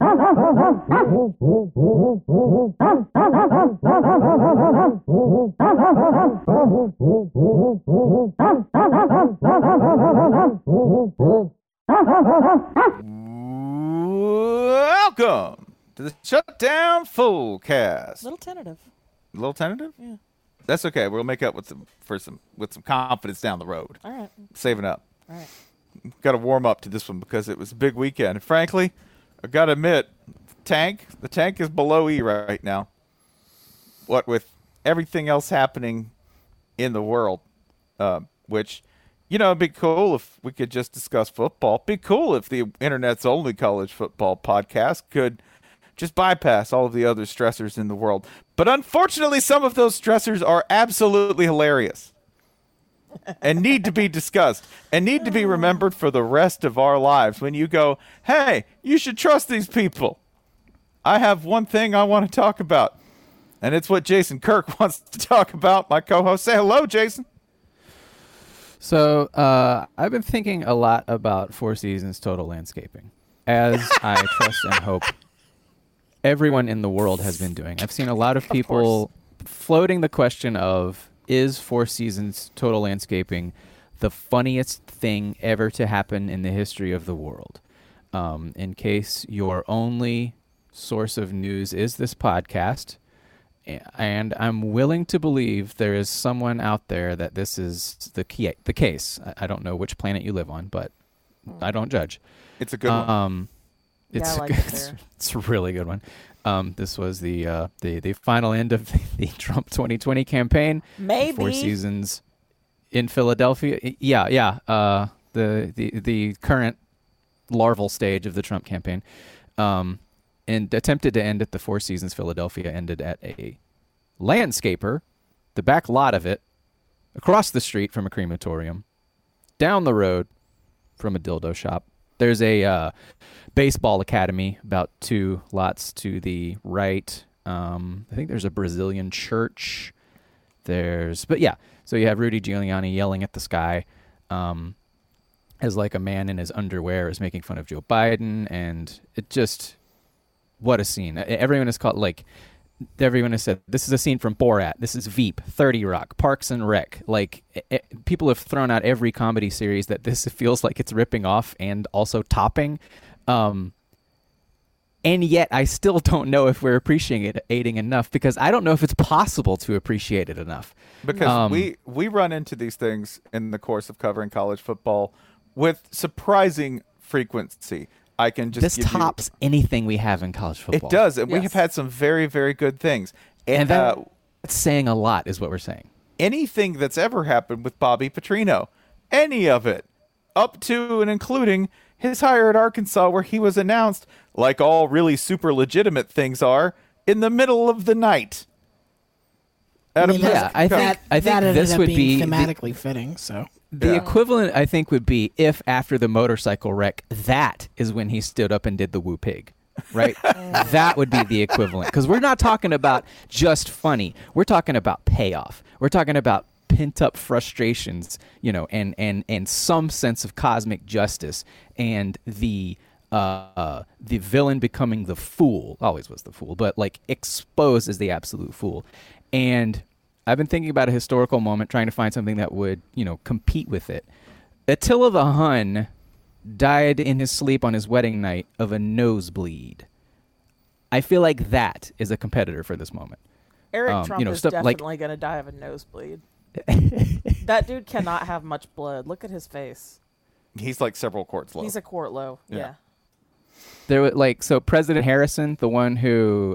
Welcome to the Shutdown Fullcast. A little tentative. A little tentative? Yeah. That's okay. We'll make up with some confidence down the road. All right. Saving up. All right. Got to warm up to this one because it was a big weekend. And frankly, I got to admit, the tank is below E right now. What with everything else happening in the world, which, you know, it'd be cool if we could just discuss football. It'd be cool if the internet's only college football podcast could just bypass all of the other stressors in the world. But unfortunately, some of those stressors are absolutely hilarious and need to be discussed and need to be remembered for the rest of our lives. When you go, hey, you should trust these people. I have one thing I want to talk about, and it's what Jason Kirk wants to talk about. My co-host, say hello, Jason. So I've been thinking a lot about Four Seasons Total Landscaping, as I trust and hope everyone in the world has been doing. I've seen a lot of people floating the question of, is Four Seasons Total Landscaping the funniest thing ever to happen in the history of the world? In case your only source of news is this podcast, and I'm willing to believe there is someone out there that this is the case. I don't know which planet you live on, but I don't judge. It's a good one. I like it there. It's a really good one. This was the final end of the Trump 2020 campaign. Maybe 4 seasons in Philadelphia. Yeah. The current larval stage of the Trump campaign. And attempted to end at the Four Seasons Philadelphia, ended at a landscaper, the back lot of it, across the street from a crematorium, down the road from a dildo shop. There's a baseball academy about 2 lots to the right. I think there's a Brazilian church. So you have Rudy Giuliani yelling at the sky as like a man in his underwear is making fun of Joe Biden, and it just... What a scene. Everyone has said, this is a scene from Borat. This is Veep, 30 Rock, Parks and Rec. Like, people have thrown out every comedy series that this feels like it's ripping off and also topping. And yet I still don't know if we're appreciating enough, because I don't know if it's possible to appreciate it enough. Because we run into these things in the course of covering college football with surprising frequency. I can just this tops anything we have in college football. It does, and we have had some very, very good things. And that's saying a lot, is what we're saying. Anything that's ever happened with Bobby Petrino, any of it, up to and including his hire at Arkansas, where he was announced, like all really super legitimate things are, in the middle of the night. I think this would be thematically fitting. So the equivalent, I think, would be if after the motorcycle wreck, that is when he stood up and did the woo pig, right? That would be the equivalent, because we're not talking about just funny. We're talking about payoff. We're talking about pent up frustrations, and some sense of cosmic justice, and the villain becoming the fool. Always was the fool, but like exposed as the absolute fool. And I've been thinking about a historical moment, trying to find something that would, compete with it. Attila the Hun died in his sleep on his wedding night of a nosebleed. I feel like that is a competitor for this moment. Eric Trump is definitely going to die of a nosebleed. That dude cannot have much blood. Look at his face. He's like several quarts low. He's a quart low. Yeah. There was President Harrison, the one who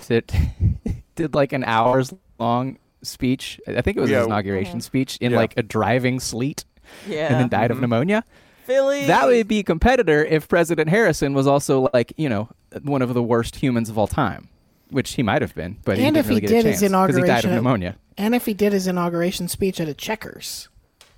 did like an hours long speech. I think it was his inauguration speech in like a driving sleet. Yeah. And then died of pneumonia. Philly. That would be a competitor if President Harrison was also like, one of the worst humans of all time, which he might have been, but he didn't really get a chance because he died of pneumonia. And if he did his inauguration speech at a Checkers.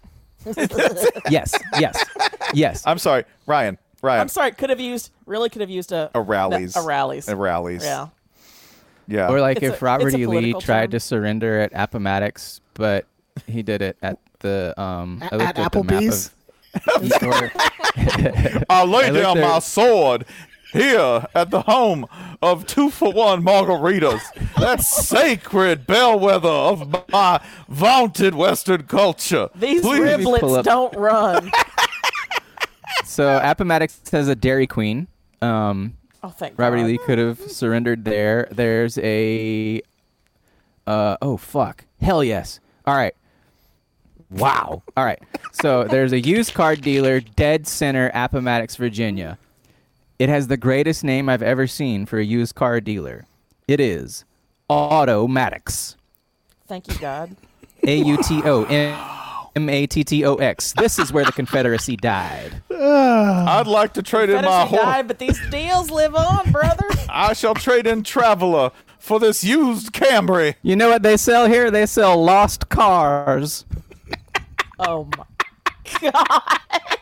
Yes. I'm sorry, Ryan. I'm sorry. Could have used a Rallies. A Rallies. Yeah. Yeah. Or like if Robert E. Lee tried to surrender at Appomattox, but he did it at the at Applebee's. I lay down my sword here at the home of 2-for-1 margaritas, that sacred bellwether of my vaunted Western culture. These Please riblets don't run. So Appomattox has a Dairy Queen. Oh, thank Robert E. God. Lee could have surrendered there. There's a... oh, fuck. Hell yes. All right. Wow. All right. So there's a used car dealer, dead center, Appomattox, Virginia. It has the greatest name I've ever seen for a used car dealer. It is Automatics. Thank you, God. AUTOMATTOX. This is where the Confederacy died. I'd like to trade in my Confederacy horse. died, but these deals live on, brother. I shall trade in Traveler for this used Camry. You know what they sell here? They sell lost cars. Oh my God.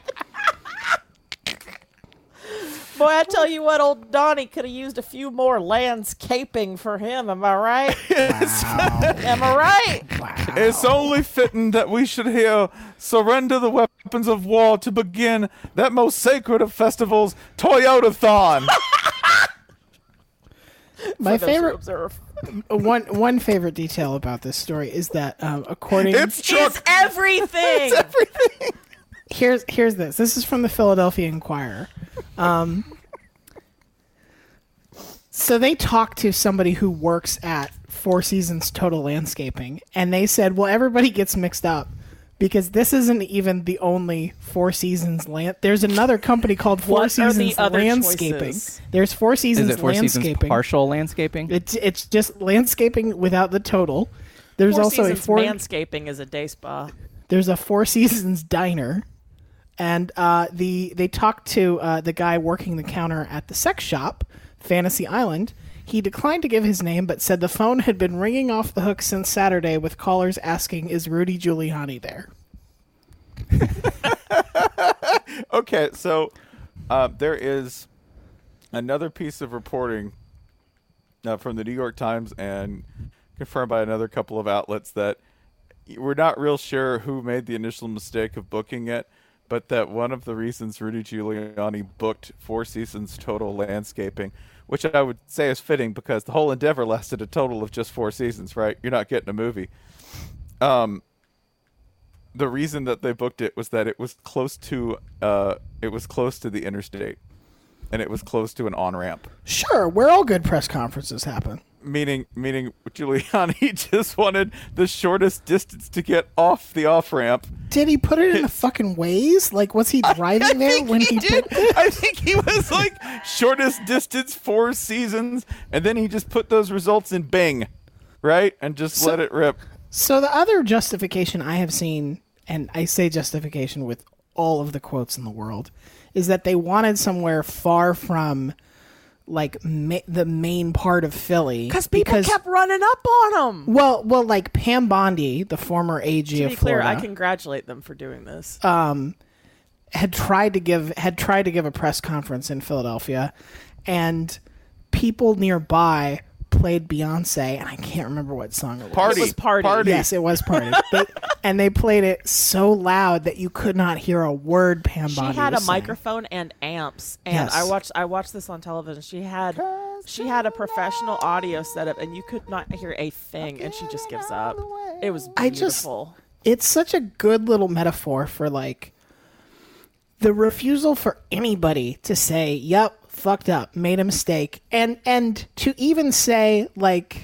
Boy, I tell you what, old Donnie could have used a few more landscaping for him. Am I right? Am I right? It's only fitting that we should here surrender the weapons of war to begin that most sacred of festivals, Toyotathon. My For those who favorite observe. one favorite detail about this story is that according It's Chuck. It's everything. here's this. This is from the Philadelphia Inquirer. So they talked to somebody who works at Four Seasons Total Landscaping, and they said, well, everybody gets mixed up because this isn't even the only Four Seasons land. There's another company called Four What are the Seasons other Landscaping. choices? There's Four Seasons Is it Four Seasons Landscaping. partial landscaping? It's just landscaping without the total. There's Four also Seasons a four. manscaping is a day spa. There's a Four Seasons diner, and they talked to the guy working the counter at the sex shop, Fantasy Island. He declined to give his name, but said the phone had been ringing off the hook since Saturday with callers asking, "Is Rudy Giuliani there?" Okay, so there is another piece of reporting from the New York Times and confirmed by another couple of outlets that we're not real sure who made the initial mistake of booking it, but that one of the reasons Rudy Giuliani booked Four Seasons Total Landscaping, which I would say is fitting because the whole endeavor lasted a total of just 4 seasons, right? You're not getting a movie. The reason that they booked it was that it was close to the interstate, and it was close to an on-ramp. Sure, where all good press conferences happen. Meaning Giuliani just wanted the shortest distance to get off the off-ramp. Did he put it in the fucking Waze? Like, was he driving there when he did? put it? I think he was like shortest distance 4 seasons, and then he just put those results in Bing, right? And just let it rip. So the other justification I have seen, and I say justification with all of the quotes in the world, is that they wanted somewhere far from like the main part of Philly Because people kept running up on him. Well, like Pam Bondi, the former AG To of be clear, Florida, I congratulate them for doing this. had tried to give a press conference in Philadelphia, and people nearby played Beyonce, and I can't remember what song it was. Party. It was Party. Yes, it was Party. And they played it so loud that you could not hear a word Pam She Bondi had a was saying. microphone and amps, and Yes. I watched this on television. She had a professional audio setup, and you could not hear a thing, and she just gives up. It was beautiful. It's such a good little metaphor for like the refusal for anybody to say, "Yep, fucked up, made a mistake," and to even say like,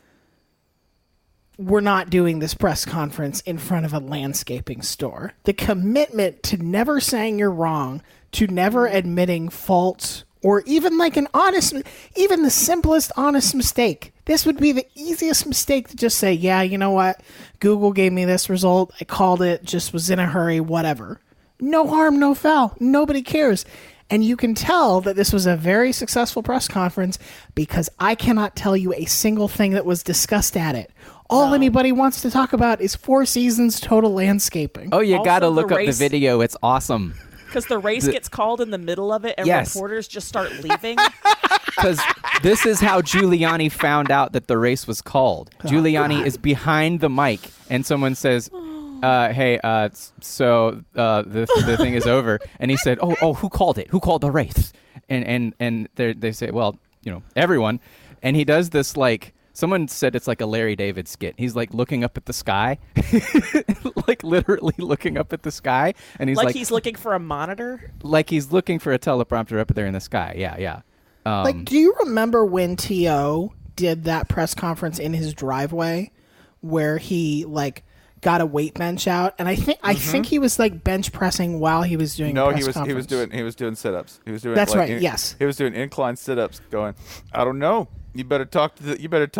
we're not doing this press conference in front of a landscaping store. The commitment to never saying you're wrong, to never admitting faults, or even like even the simplest honest mistake. This would be the easiest mistake to just say, yeah, you know what? Google gave me this result. I called it, just was in a hurry, whatever. No harm, no foul. Nobody cares. And you can tell that this was a very successful press conference because I cannot tell you a single thing that was discussed at it. All anybody wants to talk about is Four Seasons Total Landscaping. Oh, you Also, got to the look up the race- video. It's awesome. Because the race gets called in the middle of it, and Yes. reporters just start leaving. Because this is how Giuliani found out that the race was called. Giuliani is behind the mic, and someone says, hey, so the thing is over. And he said, oh, who called it? Who called the race? and they say, well, everyone, and he does this like. Someone said it's like a Larry David skit. He's like looking up at the sky, like literally looking up at the sky, and he's like he's looking for a monitor. Like he's looking for a teleprompter up there in the sky. Yeah. Like, do you remember when T.O. did that press conference in his driveway, where he like got a weight bench out, and I think he was like bench pressing while he was doing. No, press he was conference. doing sit-ups. He was doing. That's like, right. Yes, he was doing incline sit-ups. Going, I don't know. You better talk to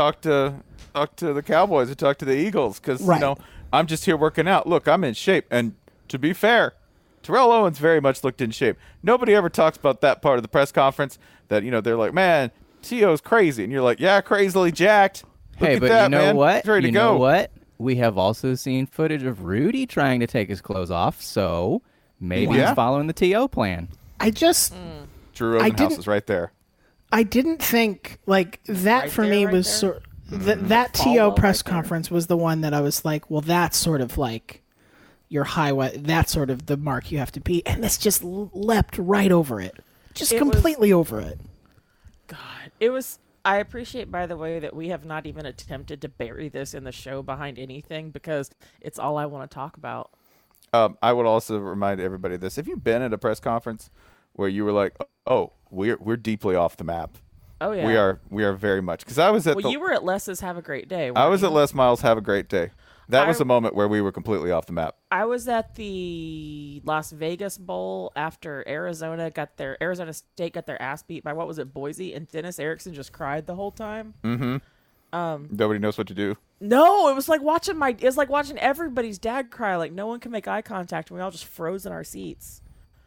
the Cowboys or talk to the Eagles because I'm just here working out. Look, I'm in shape, and to be fair, Terrell Owens very much looked in shape. Nobody ever talks about that part of the press conference that they're like, man, T.O.'s crazy, and you're like, yeah, crazily jacked. Look at but that, you know man. what? He's ready to you go. know what? We have also seen footage of Rudy trying to take his clothes off, so maybe he's following the T.O. plan. Drew Rosenhaus is right there. I didn't think like that Right for there, me right was there? that T.O. press right there. conference was the one that I was like, well, that's sort of like your highway. That's sort of the mark you have to beat, and this just leapt right over it, just completely over it. God, it was. I appreciate, by the way, that we have not even attempted to bury this in the show behind anything because it's all I want to talk about. I would also remind everybody of this: have you been at a press conference where you were like, "Oh, we're deeply off the map"? Oh yeah, we are very much. Because I was at you were at Les's Have a Great Day. I was you? at Les Miles Have a Great Day. That was a moment where we were completely off the map. I was at the Las Vegas Bowl after Arizona State got their ass beat by what was it, Boise, and Dennis Erickson just cried the whole time. Nobody knows what to do. No, it was like watching everybody's dad cry. Like no one can make eye contact, and we all just froze in our seats.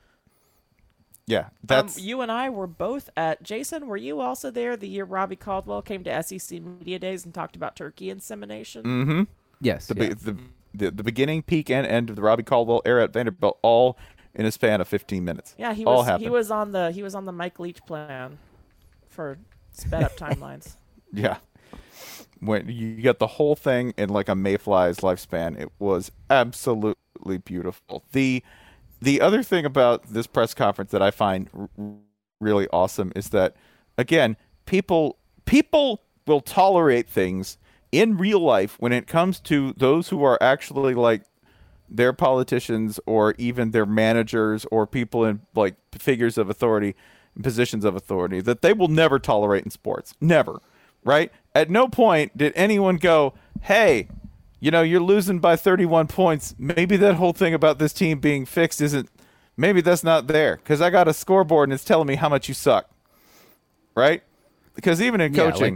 Yeah, that's you and I were both at. Jason, were you also there the year Robbie Caldwell came to SEC Media Days and talked about turkey insemination? Mm-hmm. Yes. The beginning, peak, and end of the Robbie Caldwell era at Vanderbilt, all in a span of 15 minutes. Yeah, he all was. happened. He was on the Mike Leach plan for sped up timelines. Yeah. When you get the whole thing in like a mayfly's lifespan, it was absolutely beautiful. The other thing about this press conference that I find really awesome is that, again, people will tolerate things in real life when it comes to those who are actually like their politicians or even their managers or people in like figures of authority, positions of authority, that they will never tolerate in sports. Never. Right? At no point did anyone go, hey, you're losing by 31 points. Maybe that whole thing about this team being fixed maybe that's not there. Because I got a scoreboard and it's telling me how much you suck. Right? Because even in coaching.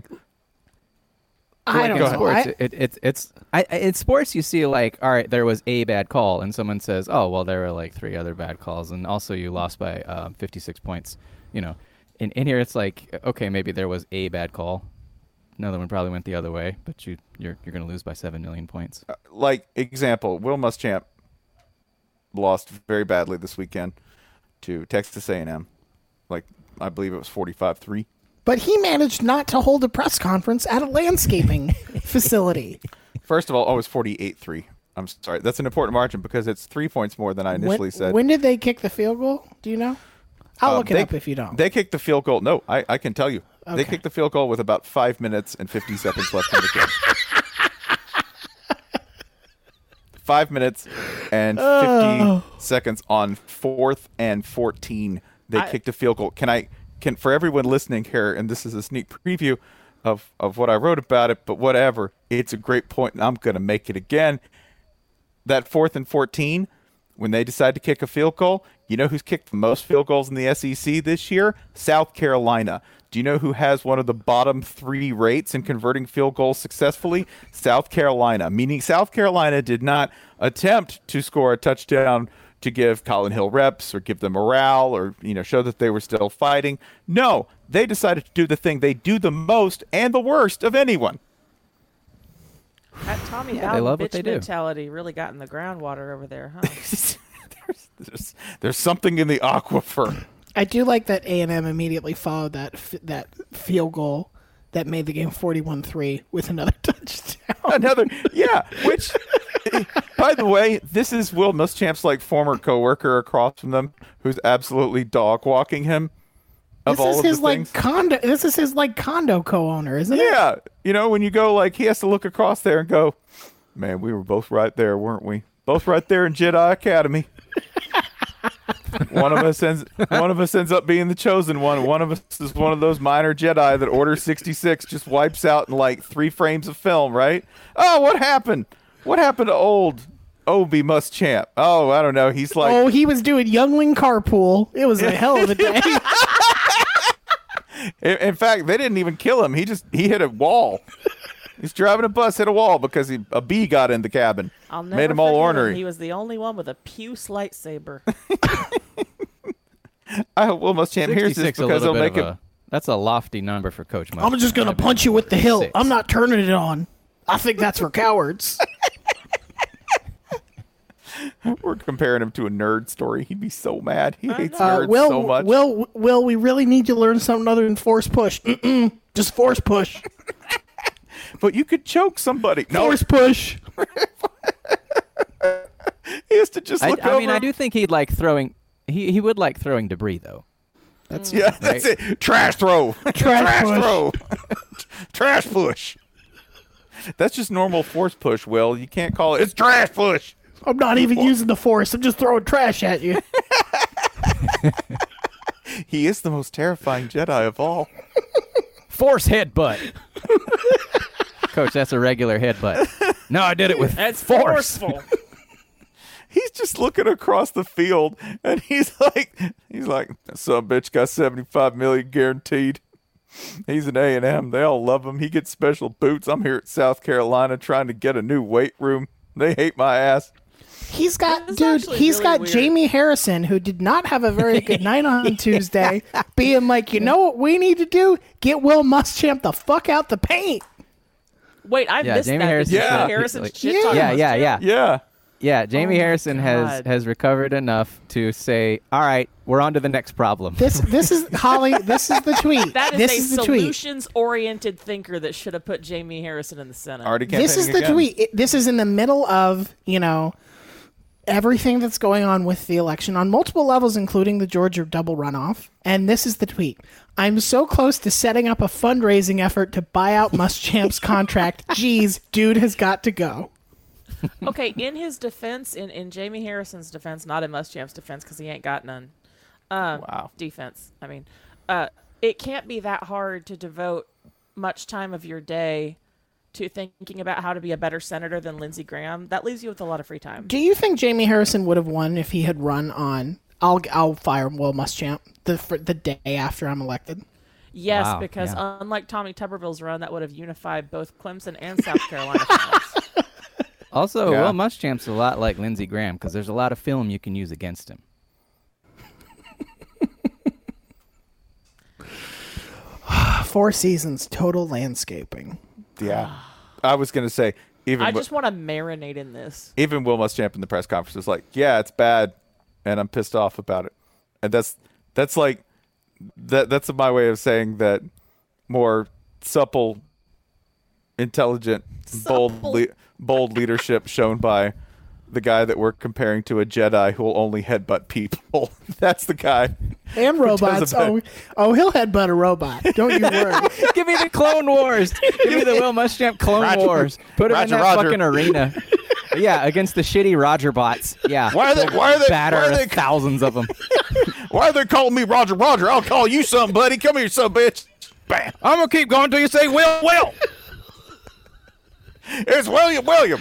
I don't know. Sports, in sports, you see like, all right, there was a bad call, and someone says, oh, well, there were like 3 other bad calls, and also you lost by 56 points. In here, it's like, okay, maybe there was a bad call. Another one probably went the other way, but you're going to lose by 7 million points. Like example, Will Muschamp lost very badly this weekend to Texas A&M. Like I believe it was 45-3. But he managed not to hold a press conference at a landscaping facility. First of all, it was 48-3. I'm sorry. That's an important margin because it's 3 points more than I initially said. When did they kick the field goal? Do you know? I'll look it up if you don't. They kicked the field goal. No, I can tell you. Okay. They kicked the field goal with about 5 minutes and 50 seconds left in the game. 5 minutes and 50 seconds on 4th and 14. They kicked a field goal. Can for everyone listening here, and this is a sneak preview of what I wrote about it, but whatever. It's a great point, and I'm going to make it again. That 4th and 14, when they decide to kick a field goal, you know who's kicked the most field goals in the SEC this year? South Carolina. Do you know who has one of the bottom 3 rates in converting field goals successfully? South Carolina, meaning South Carolina did not attempt to score a touchdown to give Colin Hill reps or give them morale or show that they were still fighting. No, they decided to do the thing they do the most and the worst of anyone. That Tommy they love what bitch they do. mentality really got in the groundwater over there, huh? there's something in the aquifer. I do like that A&M immediately followed that field goal that made the game 41-3 with another touchdown. Which, by the way, this is Will Muschamp's like former coworker across from them who's absolutely dog walking him. of all This is of his the like things. condo. This is his like condo co-owner, isn't it? Yeah, when you go he has to look across there and go, man, we were both right there, weren't we? Both right there in Jedi Academy. One of us ends up being the chosen one. One of us is one of those minor Jedi that Order 66 just wipes out in like 3 frames of film, right? Oh, what happened? What happened to old Obi Muschamp? Oh, I don't know. He's like, Oh, he was doing Youngling carpool. It was a hell of a day. in fact, they didn't even kill him. He hit a wall. He's driving a bus, hit a wall because a bee got in the cabin. I'll never Made him all forget ornery. He was the only one with a puce lightsaber. I hope Will Muschamp hears this 66 a because little he'll bit make of it. that's a lofty number for Coach Muschamp. I'm just gonna punch you with the hilt. I'm not turning it on. I think that's for cowards. We're comparing him to a nerd story. He'd be so mad. He hates nerds Will, so much. Will, we really need to learn something other than force push. Just force push. But you could choke somebody. No, Force push. he has to just look over. I mean, I do think he'd like throwing. He would like throwing debris though. That's Yeah, that's it. Trash throw. Trash push. throw. Trash push. That's just normal force push, Will. You can't call it. It's trash push. I'm not even using the force. I'm just throwing trash at you. He is the most terrifying Jedi of all. force headbutt. Coach, that's a regular headbutt. No, I did it with That's force. forceful. He's just looking across the field, and he's like, that son of a bitch got $75 million guaranteed. He's an A&M. They all love him. He gets special boots. I'm here at South Carolina trying to get a new weight room. They hate my ass. He's got, This is dude, actually he's really got weird. Jamie Harrison, who did not have a very good night on Tuesday, being like, you know what we need to do? Get Will Muschamp the fuck out the paint. Wait, I Yeah, missed Jamie that. Harrison- Did Yeah. Harrison Like- shit Yeah. talk Yeah, about yeah, Muschamp? yeah. Yeah. Yeah, Jamie my Harrison has God. recovered enough to say, "All right, we're on to the next problem." This is Holly. This is the tweet. That is this a is the tweet. solutions-oriented thinker that should have put Jamie Harrison in the Senate. Already This is campaigning the again. tweet. This is in the middle of everything that's going on with the election on multiple levels, including the Georgia double runoff. And this is the tweet. I'm so close to setting up a fundraising effort to buy out Muschamp's contract. Jeez, dude has got to go. Okay, in his defense, in Jamie Harrison's defense, not in Muschamp's defense because he ain't got none. Wow. Defense. I mean, it can't be that hard to devote much time of your day to thinking about how to be a better senator than Lindsey Graham. That leaves you with a lot of free time. Do you think Jamie Harrison would have won if he had run on I'll fire Will Muschamp the day after I'm elected? Yes, Wow, because yeah. unlike Tommy Tuberville's run, that would have unified both Clemson and South Carolina. Senates. Also, Yeah. Will Muschamp's a lot like Lindsey Graham because there's a lot of film you can use against him. 4 seasons, total landscaping. Yeah. I was going to say, I just want to marinate in this. even Will Muschamp in the press conference was like, yeah, it's bad, and I'm pissed off about it. And that's like, that's my way of saying that more supple, intelligent, bold leadership shown by the guy that we're comparing to a Jedi who will only headbutt people. That's the guy. And robots. a He'll headbutt a robot. Don't you worry. Give me the Clone Wars. Give me the Will Muschamp Clone Roger. Wars. Put him in Roger, that Roger. fucking arena. Yeah, against the shitty Roger bots. Yeah. Why are they batter thousands of them? Why are they calling me Roger? I'll call you something, buddy. Come here, son of a bitch. Bam. I'm gonna keep going until you say Will. It's William.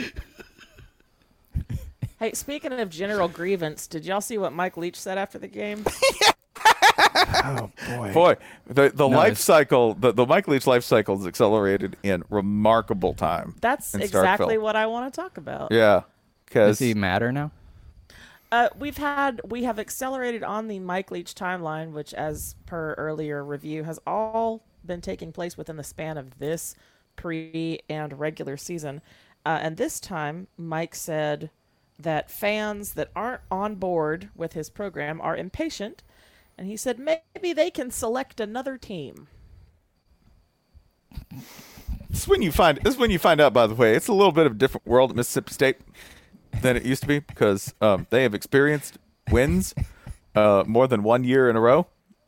Hey, speaking of general grievance, did y'all see what Mike Leach said after the game? Oh boy. Boy, the life it's- cycle, the Mike Leach life cycle is accelerated in remarkable time. That's in exactly Starkville. what I want to talk about. Yeah, Does because he matter now? We have accelerated on the Mike Leach timeline, which, as per earlier review, has all been taking place within the span of this pre and regular season. And this time, Mike said that fans that aren't on board with his program are impatient, and he said maybe they can select another team. this is when you find out. By the way, it's a little bit of a different world at Mississippi State than it used to be because they have experienced wins more than 1 year in a row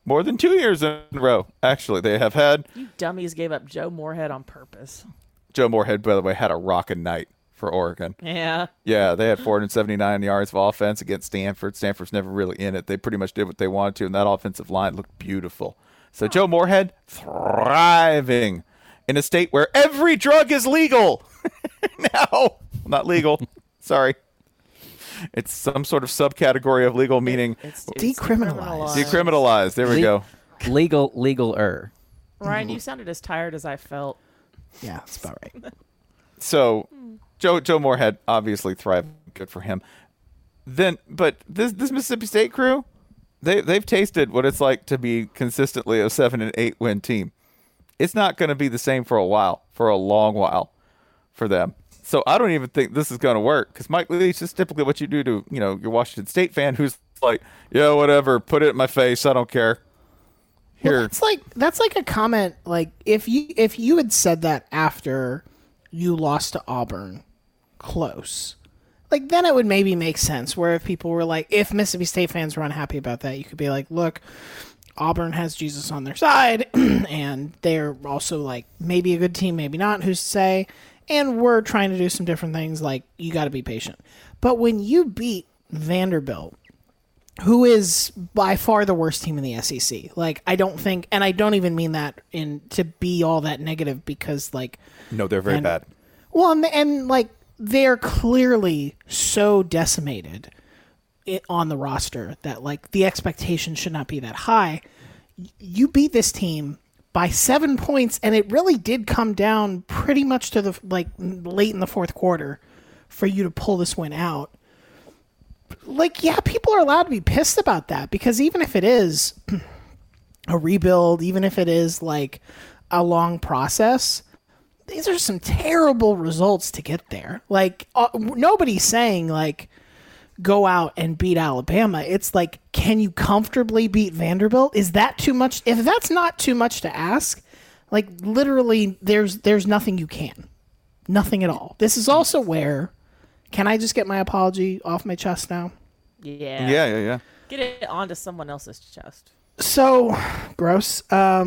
more than 2 years in a row. Actually, they have had. You dummies gave up Joe Moorhead on purpose. Joe Moorhead, by the way, had a rockin' night for Oregon. Yeah. Yeah, they had 479 yards of offense against Stanford. Stanford's never really in it. They pretty much did what they wanted to, and that offensive line looked beautiful. So Joe Moorhead, thriving in a state where every drug is legal. No, not legal. Sorry. It's some sort of subcategory of legal, meaning It's Decriminalized. decriminalized. There we go. Legal-er. Ryan, you sounded as tired as I felt. Yeah, that's about right. So Joe Moorhead obviously thrived. Good for him. But this Mississippi State crew, they've tasted what it's like to be consistently a 7-8 win team. It's not going to be the same for a while, for a long while, for them. So I don't even think this is going to work, because Mike Leach is typically what you do to your Washington State fan who's like, yeah, whatever, put it in my face, I don't care. Here, Well, that's like a comment. Like if you had said that after you lost to Auburn, close, like then it would maybe make sense. Where if people were like, if Mississippi State fans were unhappy about that, you could be like, look, Auburn has Jesus on their side, and they're also like maybe a good team, maybe not. Who's to say? And we're trying to do some different things. Like you got to be patient. But when you beat Vanderbilt, who is by far the worst team in the SEC. Like, I don't think, and I don't even mean that to be all that negative, because, like... no, they're very bad. Well, and like, they're clearly so decimated on the roster that, like, the expectation should not be that high. You beat this team by 7 points, and it really did come down pretty much to the, like, late in the fourth quarter for you to pull this win out. Like, yeah, people are allowed to be pissed about that, because even if it is a rebuild, even if it is like a long process, these are some terrible results to get there. Like, nobody's saying like go out and beat Alabama. It's like, can you comfortably beat Vanderbilt? Is that too much? If that's not too much to ask, like literally there's nothing you can. Nothing at all. This is also where, can I just get my apology off my chest now? Yeah. Yeah. Get it onto someone else's chest. So, gross.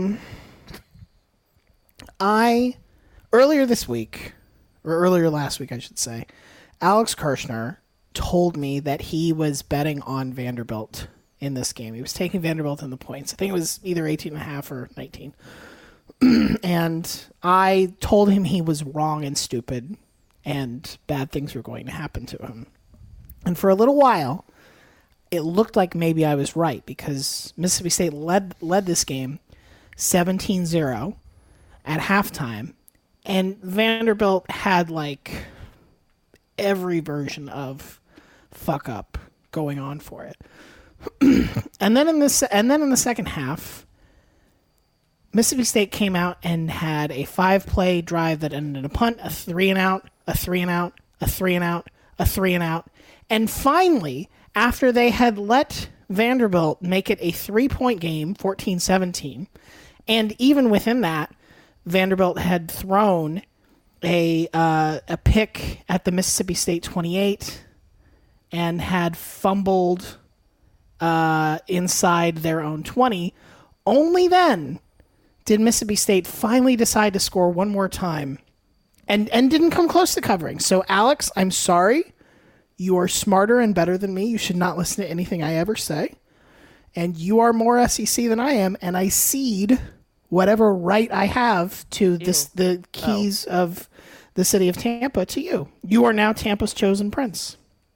Earlier this week, or earlier last week, I should say, Alex Kirshner told me that he was betting on Vanderbilt in this game. He was taking Vanderbilt in the points. I think it was either 18.5 or 19. And I told him he was wrong and stupid, and bad things were going to happen to him. And for a little while, it looked like maybe I was right, because Mississippi State led this game 17-0 at halftime, and Vanderbilt had like every version of fuck up going on for it. and then in the second half, Mississippi State came out and had a 5-play drive that ended in a punt, a 3-and-out, a 3-and-out, a 3-and-out, a 3-and-out. And finally, after they had let Vanderbilt make it a 3-point game, 14-17, and even within that, Vanderbilt had thrown a pick at the Mississippi State 28 and had fumbled inside their own 20. Only then did Mississippi State finally decide to score one more time and didn't come close to covering. So, Alex, I'm sorry. You are smarter and better than me. You should not listen to anything I ever say. And you are more SEC than I am, and I cede whatever right I have to the keys of the city of Tampa to you. You are now Tampa's chosen prince.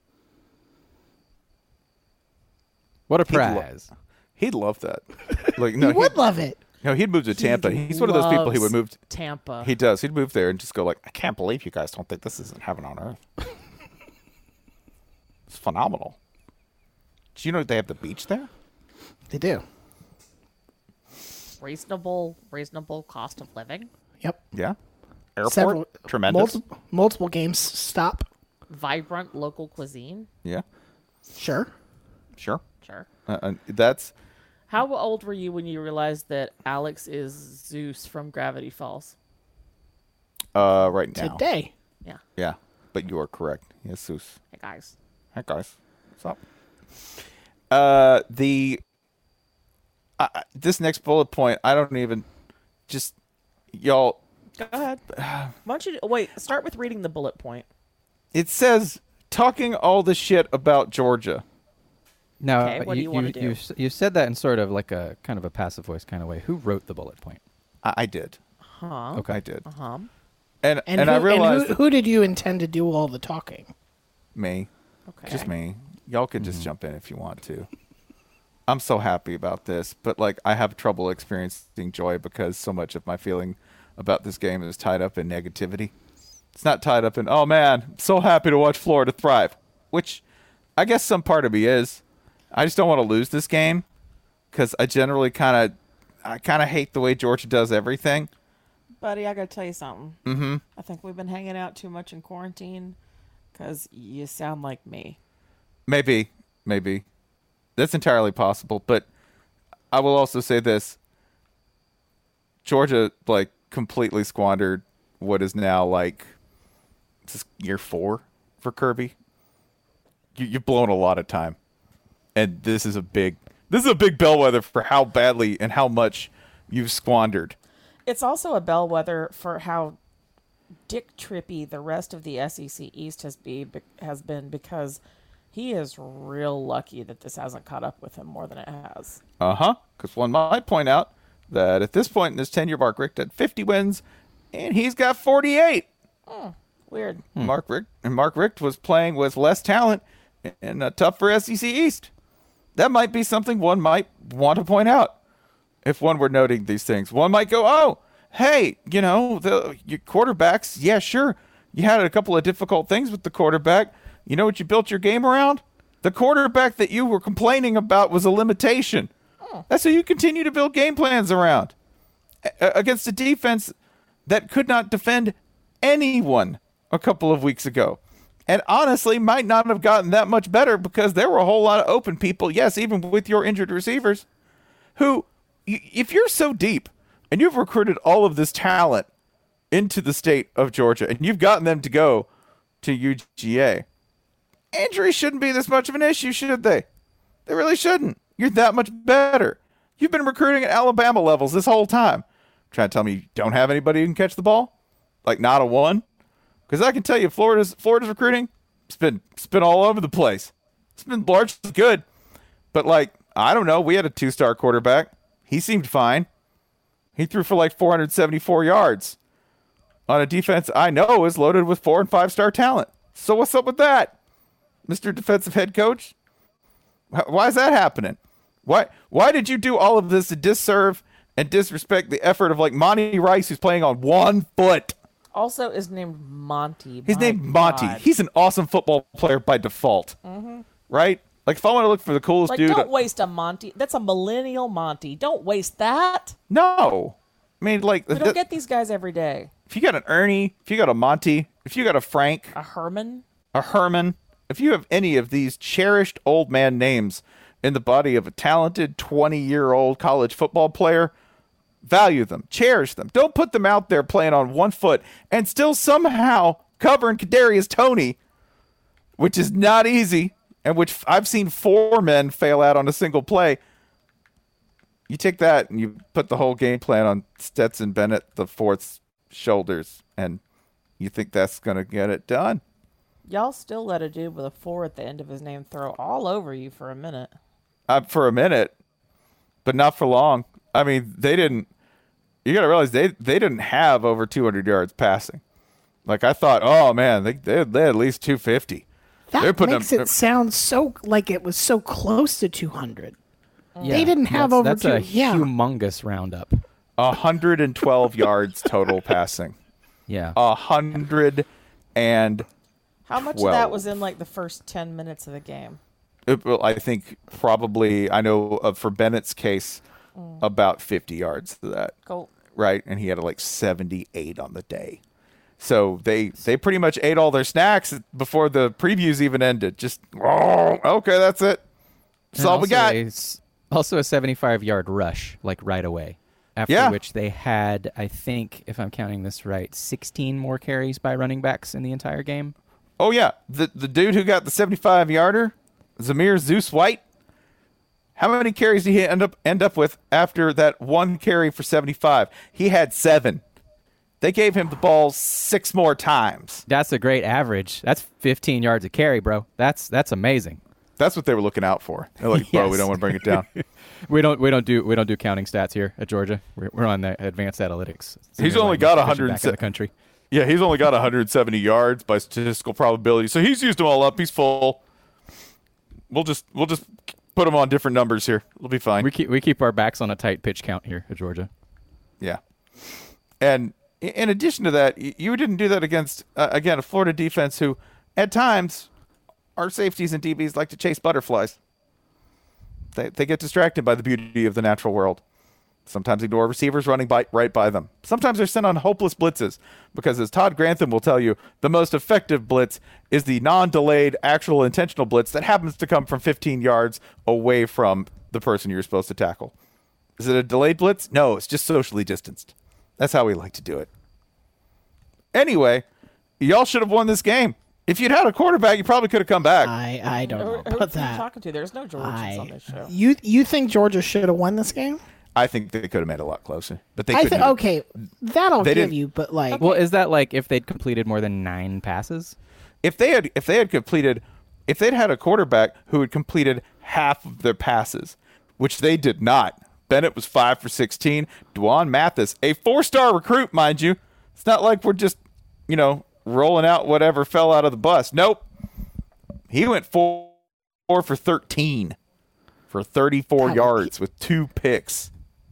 What a prize. He'd love that. Like, no, You would love it. No, he'd move to Tampa. He's one of those people who would move. Tampa. He does. He'd move there and just go like, I can't believe you guys don't think this isn't heaven on earth. It's phenomenal. Do you know they have the beach there? They do. Reasonable cost of living. Yep. Yeah. Airport? Tremendous. Multiple games stop. Vibrant local cuisine. Yeah. Sure. Sure. Sure. That's How old were you when you realized that Alex is Zeus from Gravity Falls? right now. Today. Yeah. Yeah. But you are correct. Yes, Zeus. Hey, guys. Hey guys, what's up? this next bullet point, I don't even just y'all. Go ahead. Why don't you wait? Start with reading the bullet point. It says talking all the shit about Georgia. Now, Okay, what do you wanna do? You said that in sort of like a kind of a passive voice kind of way. Who wrote the bullet point? I did. Huh? Okay. I did. Huh? And And, I who, realized who did you intend to do all the talking? me, Okay. just me. Y'all can just jump in if you want to. I'm so happy about this, but like I have trouble experiencing joy because so much of my feeling about this game is tied up in negativity. It's not tied up in, oh man, I'm so happy to watch Florida thrive, which I guess some part of me is. I just don't want to lose this game because I generally kind of hate the way Georgia does everything. Buddy, I gotta tell you something. Mm-hmm. I think we've been hanging out too much in quarantine because you sound like me. Maybe. That's entirely possible, but I will also say this. Georgia, like, completely squandered what is now, like, this is year 4 for Kirby. You've blown a lot of time. And this is a big bellwether for how badly and how much you've squandered. It's also a bellwether for how dick trippy the rest of the SEC East has been because he is real lucky that this hasn't caught up with him more than it has. Uh-huh. Because one might point out that at this point in his tenure, Mark Richt had 50 wins, and he's got 48. Weird. Mark Richt was playing with less talent and tough for SEC East. That might be something one might want to point out if one were noting these things. One might go, oh, hey, your quarterbacks, yeah, sure. You had a couple of difficult things with the quarterback. You know what you built your game around? The quarterback that you were complaining about was a limitation. That's who you continue to build game plans around. Against a defense that could not defend anyone a couple of weeks ago. And honestly, might not have gotten that much better because there were a whole lot of open people, yes, even with your injured receivers, who, if you're so deep and you've recruited all of this talent into the state of Georgia and you've gotten them to go to UGA, injuries shouldn't be this much of an issue, should they? They really shouldn't. You're that much better. You've been recruiting at Alabama levels this whole time. Trying to tell me you don't have anybody who can catch the ball? Like not a one? Because I can tell you, Florida's recruiting, it's been all over the place. It's been largely good. But like, I don't know, we had a 2-star quarterback. He seemed fine. He threw for like 474 yards on a defense I know is loaded with 4- and 5-star talent. So what's up with that, Mr. Defensive Head Coach? Why is that happening? Why did you do all of this to disserve and disrespect the effort of like Monty Rice, who's playing on 1 foot? Also is named Monty. His My name's Monty. God. He's an awesome football player by default. Right? Like, if I want to look for the coolest Like, dude... don't waste a Monty. That's a millennial Monty. Don't waste that. No. I mean, like... We don't get these guys every day. if you got an Ernie, if you got a Monty, if you got a Frank, A Herman. a Herman, if you have any of these cherished old man names in the body of a talented 20-year-old college football player, value them, cherish them. Don't put them out there playing on 1 foot and still somehow covering Kadarius Toney, which is not easy, and which I've seen 4 men fail out on a single play. You take that and you put the whole game plan on Stetson Bennett the fourth's shoulders, and you think that's going to get it done. Y'all still let a dude with a 4 at the end of his name throw all over you for a minute. For a minute, but not for long. I mean, they didn't. You got to realize they didn't have over 200 yards passing. Like, I thought, oh man, they had at least 250. That makes it sound so like it was so close to 200. Yeah, They didn't have over that's two. a Yeah. humongous roundup. 112 yards total passing. Yeah. 100 and How much of 12. that was in like the first 10 minutes of the game? I think probably, I know for Bennett's case, about 50 yards to that. Go. Right, and he had like 78 on the day. So they pretty much ate all their snacks before the previews even ended. Just, oh, okay, that's it. That's And all we got. Also a 75-yard rush, like right away. After which they had, I think, if I'm counting this right, 16 more carries by running backs in the entire game. Oh, yeah. The dude who got the 75-yarder, Zamir Zeus White, How many carries did he end up with after that one carry for 75? He had 7. They gave him the ball 6 more times. That's a great average. That's 15 yards a carry, bro. That's amazing. That's what they were looking out for. They're like, bro, we Yes. don't want to bring it down. We don't do counting stats here at Georgia. We're on the advanced analytics. He's only got 100 back in the country. Yeah, he's only got 170 yards by statistical probability, so he's used them all up. He's full. We'll just put him on different numbers here. It'll be fine. We keep our backs on a tight pitch count here at Georgia. Yeah. And in addition to that, you didn't do that against, again, a Florida defense who, at times, our safeties and DBs like to chase butterflies. They get distracted by the beauty of the natural world. Sometimes ignore receivers running right by them. Sometimes they're sent on hopeless blitzes because, as Todd Grantham will tell you, the most effective blitz is the non-delayed, actual intentional blitz that happens to come from 15 yards away from the person you're supposed to tackle. Is it a delayed blitz? No, it's just socially distanced. That's how we like to do it. Anyway, y'all should have won this game. If you'd had a quarterback, you probably could have come back. I don't know Who about are you that. talking to? There's no Georgians on this show. You think Georgia should have won this game? I think they could have made it a lot closer, but they I couldn't. think have. okay, that'll They give didn't- you, but like Well, is that like if they'd completed more than 9 passes? If they'd had a quarterback who had completed half of their passes, which they did not. Bennett was 5 for 16. Dwan Mathis, a 4-star recruit, mind you. It's not like we're just, rolling out whatever fell out of the bus. Nope. He went 4 for 13 for 34 God, yards with 2 picks.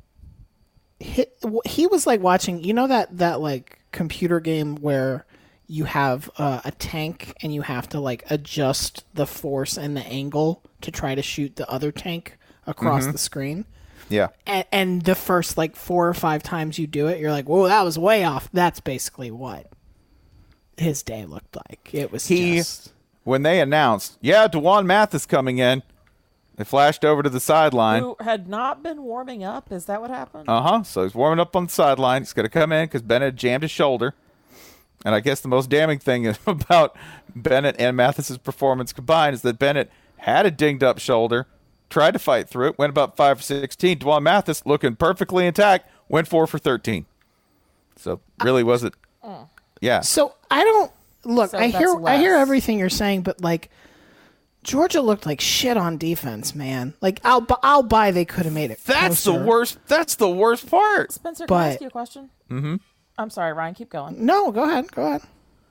he was like watching, that like computer game where you have a tank and you have to like adjust the force and the angle to try to shoot the other tank across the screen. Yeah. And the first like 4 or 5 times you do it, you're like, whoa, that was way off. That's basically what his day looked like. It was just... When they announced, Dwan Mathis coming in, they flashed over to the sideline. Who had not been warming up? Is that what happened? So he's warming up on the sideline. He's going to come in because Bennett jammed his shoulder. And I guess the most damning thing about Bennett and Mathis's performance combined is that Bennett had a dinged up shoulder, tried to fight through it, went about 5 for 16. Dwan Mathis, looking perfectly intact, went 4 for 13. So really was it? Yeah. So I don't look. So I that's hear less. everything you're saying, but like Georgia looked like shit on defense, man. Like I'll buy they could have made it. That's the closer. worst. That's the worst part. Spencer, can I but- ask you a question? Mm-hmm. I'm sorry, Ryan. Keep going. No, go ahead.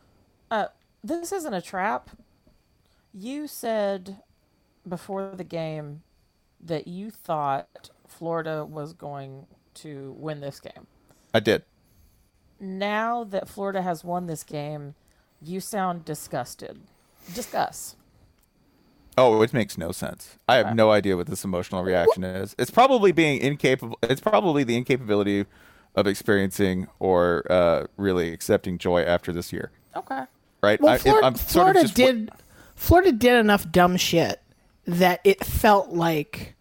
This isn't a trap. You said before the game that you thought Florida was going to win this game. I did. Now that Florida has won this game, you sound disgusted. Discuss. Oh, it makes no sense. I have no idea what this emotional reaction is. It's probably being incapable. It's probably the incapability of experiencing or really accepting joy after this year. Okay. Right? Well, I'm sort of just Florida did enough dumb shit that it felt like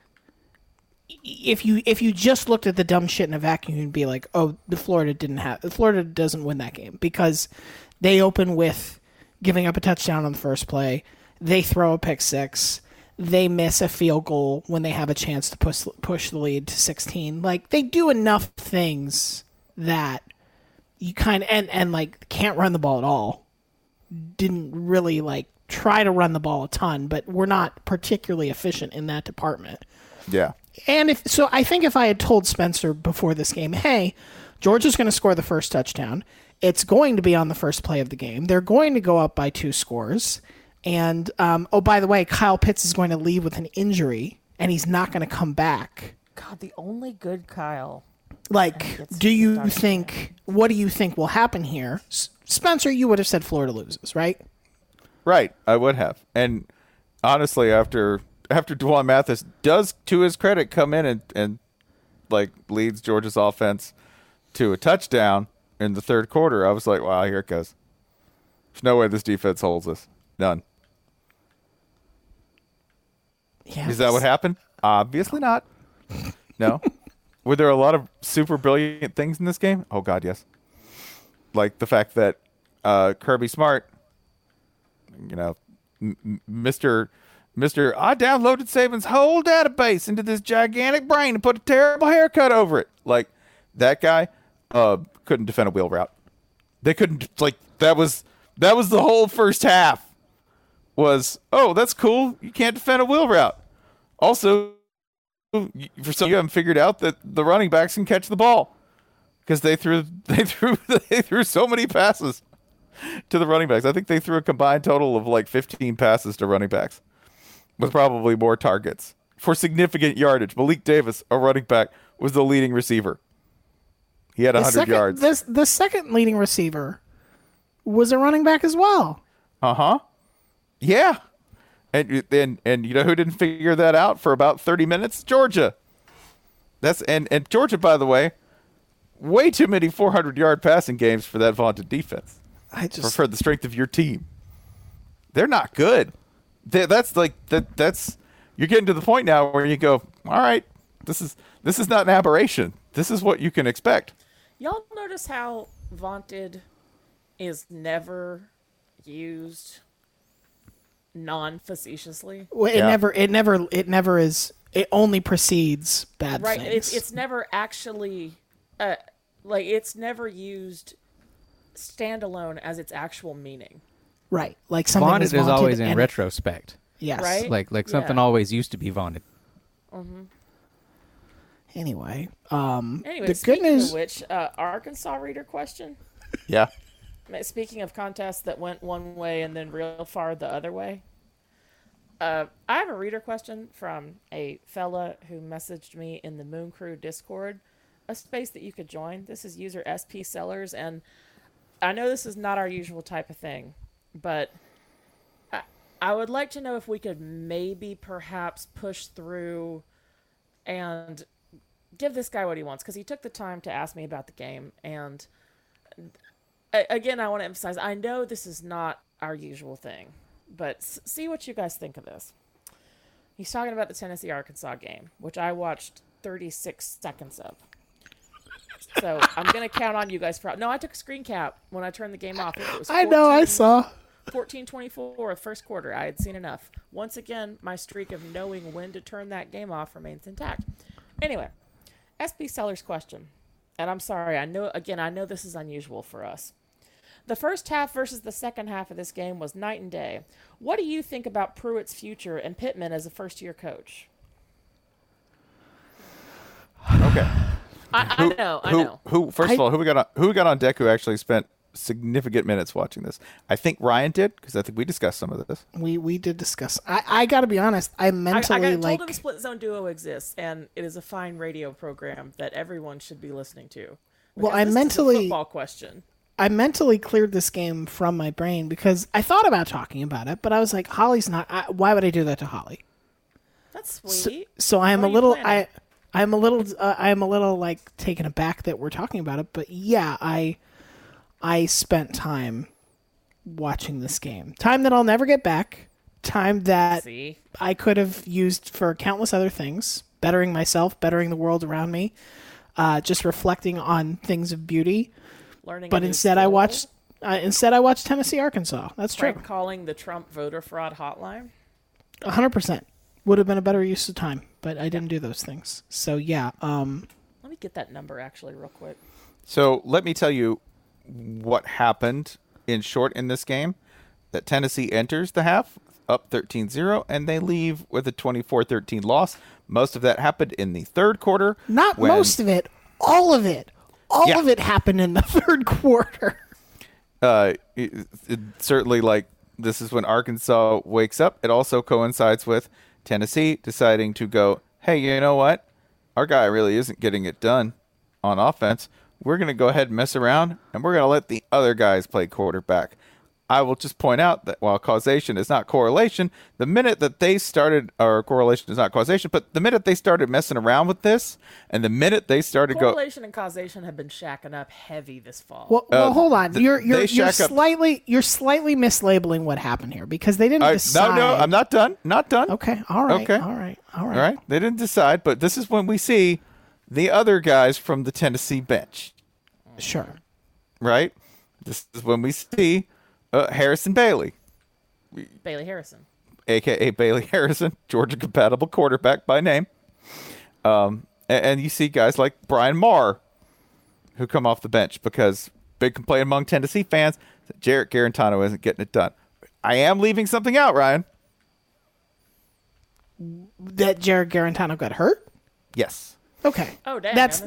if you just looked at the dumb shit in a vacuum, you'd be like, oh, Florida doesn't win that game because they open with giving up a touchdown on the first play. They throw a pick six. They miss a field goal when they have a chance to push the lead to 16. Like, they do enough things that you kind of and like can't run the ball at all. Didn't really like try to run the ball a ton, but we're not particularly efficient in that department. yeah. And I think if I had told Spencer before this game, hey, Georgia's going to score the first touchdown. It's going to be on the first play of the game. They're going to go up by 2 scores. And, oh, by the way, Kyle Pitts is going to leave with an injury, and he's not going to come back. God, the only good Kyle. Like, It's what do you think will happen here? Spencer, you would have said Florida loses, right? Right. I would have. And honestly, after Dwan Mathis does, to his credit, come in and like leads Georgia's offense to a touchdown in the third quarter, I was like, wow, here it goes. There's no way this defense holds us. None. Yeah. Is that what happened? Obviously not. No. Were there a lot of super brilliant things in this game? Oh, God, yes. Like the fact that Kirby Smart, Mr. Mr. I downloaded Saban's whole database into this gigantic brain and put a terrible haircut over it. Like, that guy couldn't defend a wheel route. They couldn't, like, that was the whole first half was, oh, that's cool. You can't defend a wheel route. Also, for some, you haven't figured out that the running backs can catch the ball because they threw so many passes to the running backs. I think they threw a combined total of like 15 passes to running backs with probably more targets for significant yardage. Malik Davis, a running back, was the leading receiver. He had 100 yards. The second leading receiver was a running back as well. Uh-huh. Yeah. And you know who didn't figure that out for about 30 minutes? Georgia. And Georgia, by the way, way too many 400-yard passing games for that vaunted defense. For the strength of your team. They're not good. That's you're getting to the point now where you go, all right, this is not an aberration. This is what you can expect. Y'all notice how vaunted is never used non-facetiously? Well, it never is. It only precedes bad right, things. it's never actually it's never used standalone as its actual meaning. Right, like something vaunted was is always in and retrospect. Yes, Right? Like something always used to be vaunted. Mm-hmm. Anyway, Anyway, the good speaking news. of which, Arkansas reader question. Yeah. Speaking of contests that went one way and then real far the other way, I have a reader question from a fella who messaged me in the Moon Crew Discord, a space that you could join. This is user SP Sellers, and I know this is not our usual type of thing, but I would like to know if we could maybe perhaps push through and give this guy what he wants, because he took the time to ask me about the game. And again, I want to emphasize, I know this is not our usual thing, but see what you guys think of this. He's talking about the Tennessee-Arkansas game, which I watched 36 seconds of. So I'm going to count on you guys for... No, I took a screen cap when I turned the game off. It was I know, I saw. 14-24 of first quarter. I had seen enough. Once again, my streak of knowing when to turn that game off remains intact. Anyway, SP Sellers question. And I'm sorry, I know this is unusual for us. The first half versus the second half of this game was night and day. What do you think about Pruitt's future and Pittman as a first-year coach? Okay. I know. First of all, who we got on deck who actually spent significant minutes watching this? I think Ryan did, because I think we discussed some of this. We did discuss. I got to be honest. I mentally I told him Split Zone Duo exists, and it is a fine radio program that everyone should be listening to. Well, This is a football question. I mentally cleared this game from my brain because I thought about talking about it, but I was like, Holly's not. Why would I do that to Holly? That's sweet. So I am What a are you little. planning? I am a little like taken aback that we're talking about it, but yeah, I spent time watching this game. Time that I'll never get back. Time that See? I could have used for countless other things, bettering myself, bettering the world around me, just reflecting on things of beauty. Learning. But instead, I watched Tennessee, Arkansas. That's true. Frank calling the Trump voter fraud hotline. 100% would have been a better use of time, but I didn't do those things. So yeah. Let me get that number actually real quick. So let me tell you what happened in short in this game. That Tennessee enters the half up 13-0, and they leave with a 24-13 loss. Most of that happened in the third quarter. Not most of it. All of it. All of it happened in the third quarter. It certainly, like, this is when Arkansas wakes up. It also coincides with Tennessee deciding to go, hey, you know what? Our guy really isn't getting it done on offense. We're going to go ahead and mess around, and we're going to let the other guys play quarterback. I will just point out that while causation is not correlation, the minute that they started, or correlation is not causation, but the minute they started messing around with this, and the minute they started Correlation and causation have been shacking up heavy this fall. Well, hold on. You're shack up. slightly mislabeling what happened here because they didn't decide. No, I'm not done. Not done. Okay. All right. Okay. All right. All right. They didn't decide, but this is when we see the other guys from the Tennessee bench. Sure. Right? This is when we see Harrison Bailey. Bailey Harrison. a.k.a. Bailey Harrison, Georgia-compatible quarterback by name. And you see guys like Brian Maher, who come off the bench because big complaint among Tennessee fans that Jarrett Garantano isn't getting it done. I am leaving something out, Ryan. That Jared Garantano got hurt? Yes. Okay. Oh, dang. That's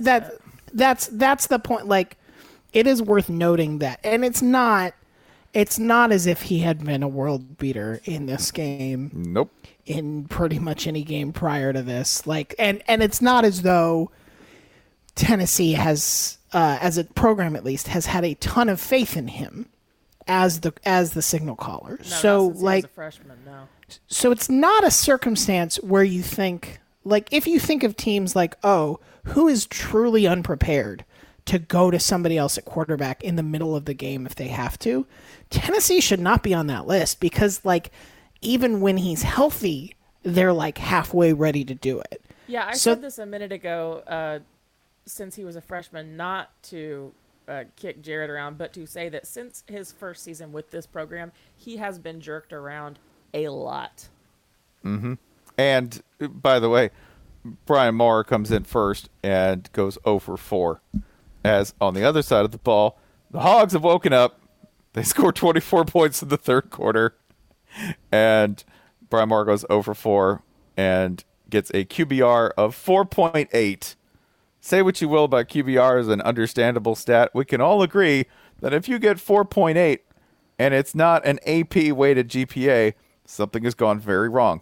the point. Like, it is worth noting that, and it's not as if he had been a world beater in this game. Nope. In pretty much any game prior to this, like, and it's not as though Tennessee has, as a program at least, has had a ton of faith in him as the signal caller. No, So, not since he like, was a freshman, no. so it's not a circumstance where you think, like, if you think of teams like, oh, who is truly unprepared to go to somebody else at quarterback in the middle of the game if they have to, Tennessee should not be on that list because, like, even when he's healthy, they're, like, halfway ready to do it. Yeah, I said this a minute ago, since he was a freshman, not to kick Jared around, but to say that since his first season with this program, he has been jerked around a lot. Mm-hmm. And, by the way, Brian Maher comes in first and goes 0 for 4. As on the other side of the ball, the Hogs have woken up. They scored 24 points in the third quarter. And Brian Maher goes 0 for 4 and gets a QBR of 4.8. Say what you will about QBR as an understandable stat. We can all agree that if you get 4.8 and it's not an AP-weighted GPA, something has gone very wrong.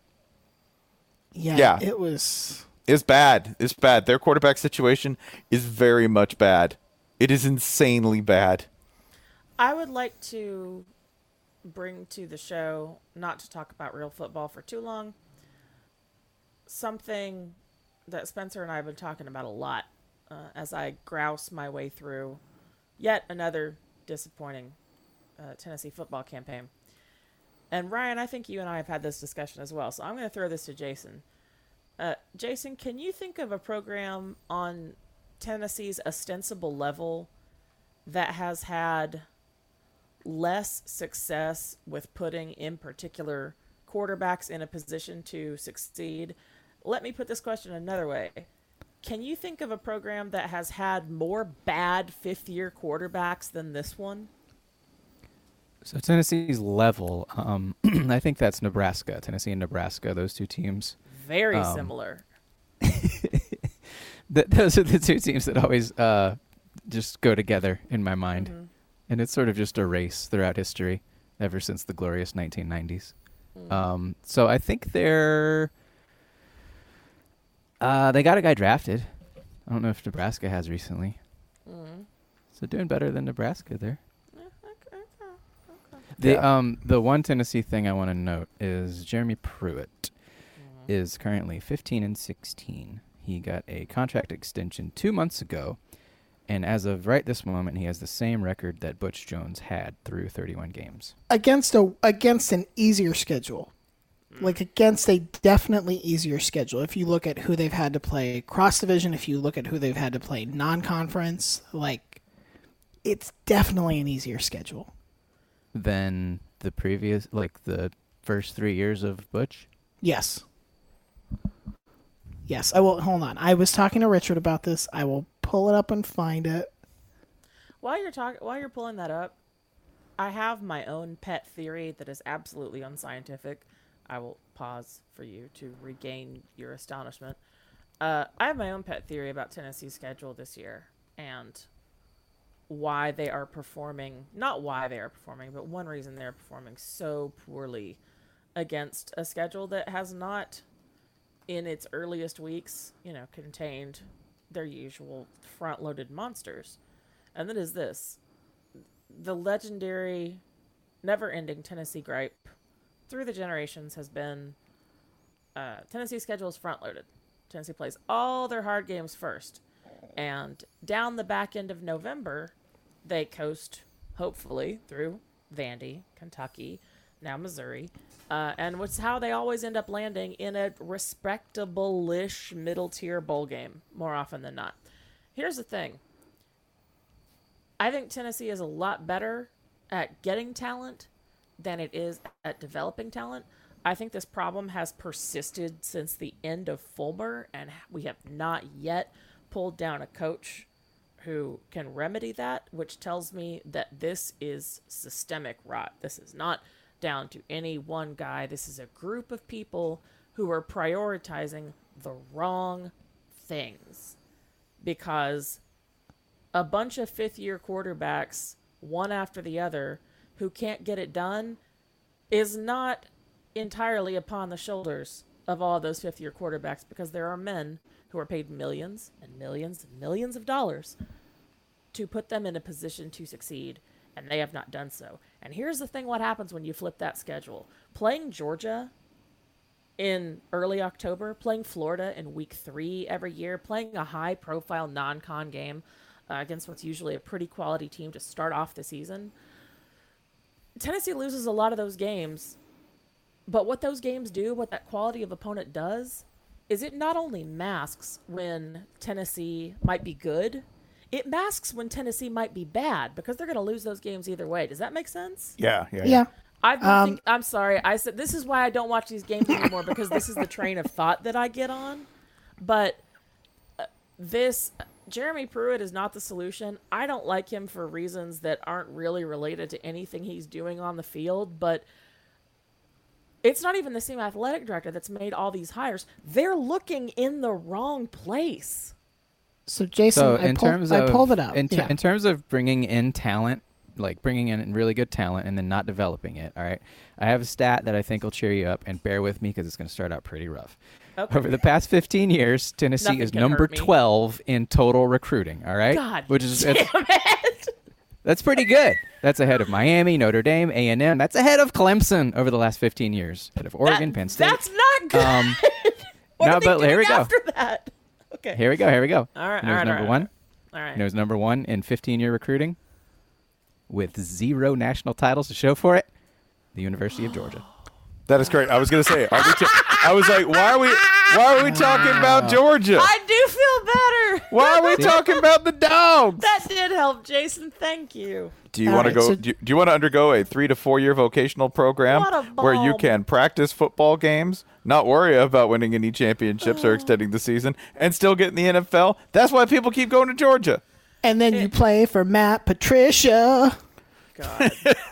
Yeah. It was... It's bad. It's bad. Their quarterback situation is very much bad. It is insanely bad. I would like to bring to the show, not to talk about real football for too long, something that Spencer and I have been talking about a lot as I grouse my way through yet another disappointing Tennessee football campaign. And Ryan, I think you and I have had this discussion as well, so I'm going to throw this to Jason. Jason, can you think of a program on Tennessee's ostensible level that has had less success with putting, in particular, quarterbacks in a position to succeed? Let me put this question another way. Can you think of a program that has had more bad fifth-year quarterbacks than this one? So Tennessee's level, I think that's Nebraska. Tennessee and Nebraska, those two teams. Very similar. Those are the two teams that always just go together in my mind. Mm-hmm. And it's sort of just a race throughout history ever since the glorious 1990s. Mm. So I think they got a guy drafted. I don't know if Nebraska has recently. Mm. So doing better than Nebraska there. Okay. The one Tennessee thing I want to note is Jeremy Pruitt is currently 15-16. He got a contract extension 2 months ago, and as of right this moment, he has the same record that Butch Jones had through 31 games. Against an easier schedule. Like, against a definitely easier schedule. If you look at who they've had to play cross-division, if you look at who they've had to play non-conference, like, it's definitely an easier schedule. Than the previous, like, the first 3 years of Butch? Yes. Yes, I will. Hold on. I was talking to Richard about this. I will pull it up and find it. While you're pulling that up, I have my own pet theory that is absolutely unscientific. I will pause for you to regain your astonishment. I have my own pet theory about Tennessee's schedule this year and why they are performing, not why they are performing, but one reason they're performing so poorly against a schedule that has not, in its earliest weeks, contained their usual front-loaded monsters. And that is this. The legendary, never-ending Tennessee gripe through the generations has been Tennessee's schedule is front-loaded. Tennessee plays all their hard games first. And down the back end of November, they coast, hopefully, through Vandy, Kentucky, now Missouri, and it's how they always end up landing in a respectable-ish middle-tier bowl game, more often than not. Here's the thing. I think Tennessee is a lot better at getting talent than it is at developing talent. I think this problem has persisted since the end of Fulmer, and we have not yet pulled down a coach who can remedy that, which tells me that this is systemic rot. This is not down to any one guy. This is a group of people who are prioritizing the wrong things, because a bunch of fifth-year quarterbacks, one after the other, who can't get it done is not entirely upon the shoulders of all those fifth-year quarterbacks, because there are men who are paid millions and millions and millions of dollars to put them in a position to succeed, and they have not done so. And here's the thing: what happens when you flip that schedule? Playing Georgia in early October, playing Florida in week 3 every year, playing a high-profile non-con game against what's usually a pretty quality team to start off the season. Tennessee loses a lot of those games, but what those games do, what that quality of opponent does, is it not only masks when Tennessee might be good, it masks when Tennessee might be bad, because they're going to lose those games either way. Does that make sense? Yeah. I'm sorry. I said this is why I don't watch these games anymore, because this is the train of thought that I get on. But Jeremy Pruitt is not the solution. I don't like him for reasons that aren't really related to anything he's doing on the field, but it's not even the same athletic director that's made all these hires. They're looking in the wrong place. So Jason, I pulled it up. In terms of bringing in talent, like bringing in really good talent and then not developing it, all right, I have a stat that I think will cheer you up, and bear with me because it's going to start out pretty rough. Okay. Over the past 15 years, Tennessee is number 12 in total recruiting, all right? God which is damn it. That's pretty good. That's ahead of Miami, Notre Dame, A&M. That's ahead of Clemson over the last 15 years. Ahead of Oregon, Penn State. That's not good. What are they doing here we go. after that? Okay. Here we go. All right. You know who's number one? All right. You know who's number one in 15-year recruiting with 0 national titles to show for it? The University of Georgia. That is great. I was going to say, I was like, why are we talking about Georgia? I do feel better. Why are we talking about the Dogs? That did help, Jason. Thank you. Do you want to go? Do you want to undergo a 3 to 4 year vocational program where you can practice football games, not worry about winning any championships or extending the season, and still get in the NFL? That's why people keep going to Georgia. And then you play for Matt Patricia. God.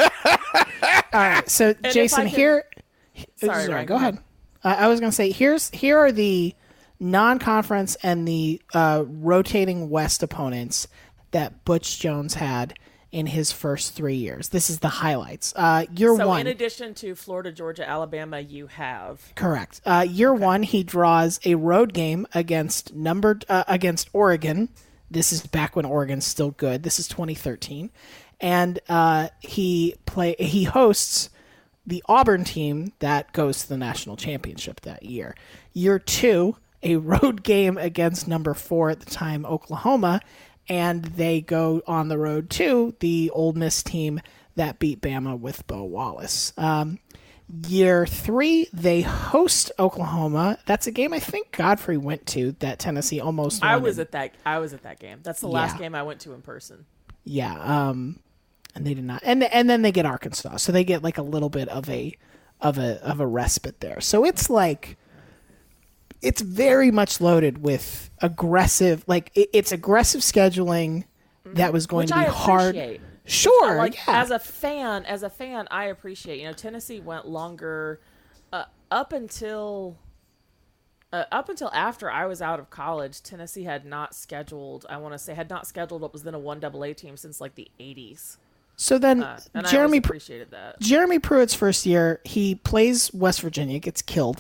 All right. So Jason, here. Sorry, Ryan, go ahead. I was going to say here are the non-conference and the rotating West opponents that Butch Jones had in his first 3 years. This is the highlights. Year one. In addition to Florida, Georgia, Alabama, you have correct. Year one, he draws a road game against Oregon. This is back when Oregon's still good. This is 2013, and he hosts the Auburn team that goes to the national championship that year. Year two, a road game against number 4 at the time, Oklahoma, and they go on the road to the Ole Miss team that beat Bama with Bo Wallace. Year 3, they host Oklahoma. That's a game I think Godfrey went to that Tennessee almost won. I was at that game. That's the last game I went to in person. Yeah. And they did not. And then they get Arkansas. So they get like a little bit of a respite there. So it's like it's very much loaded with aggressive, like it's aggressive scheduling that was going to be hard. Sure, like, yeah. As a fan, I appreciate. Tennessee went longer up until after I was out of college. Tennessee had not scheduled. I want to say had not scheduled what was then a 1AA team since like the 80s. So then, and Jeremy I appreciated that. Jeremy Pruitt's first year, he plays West Virginia, gets killed.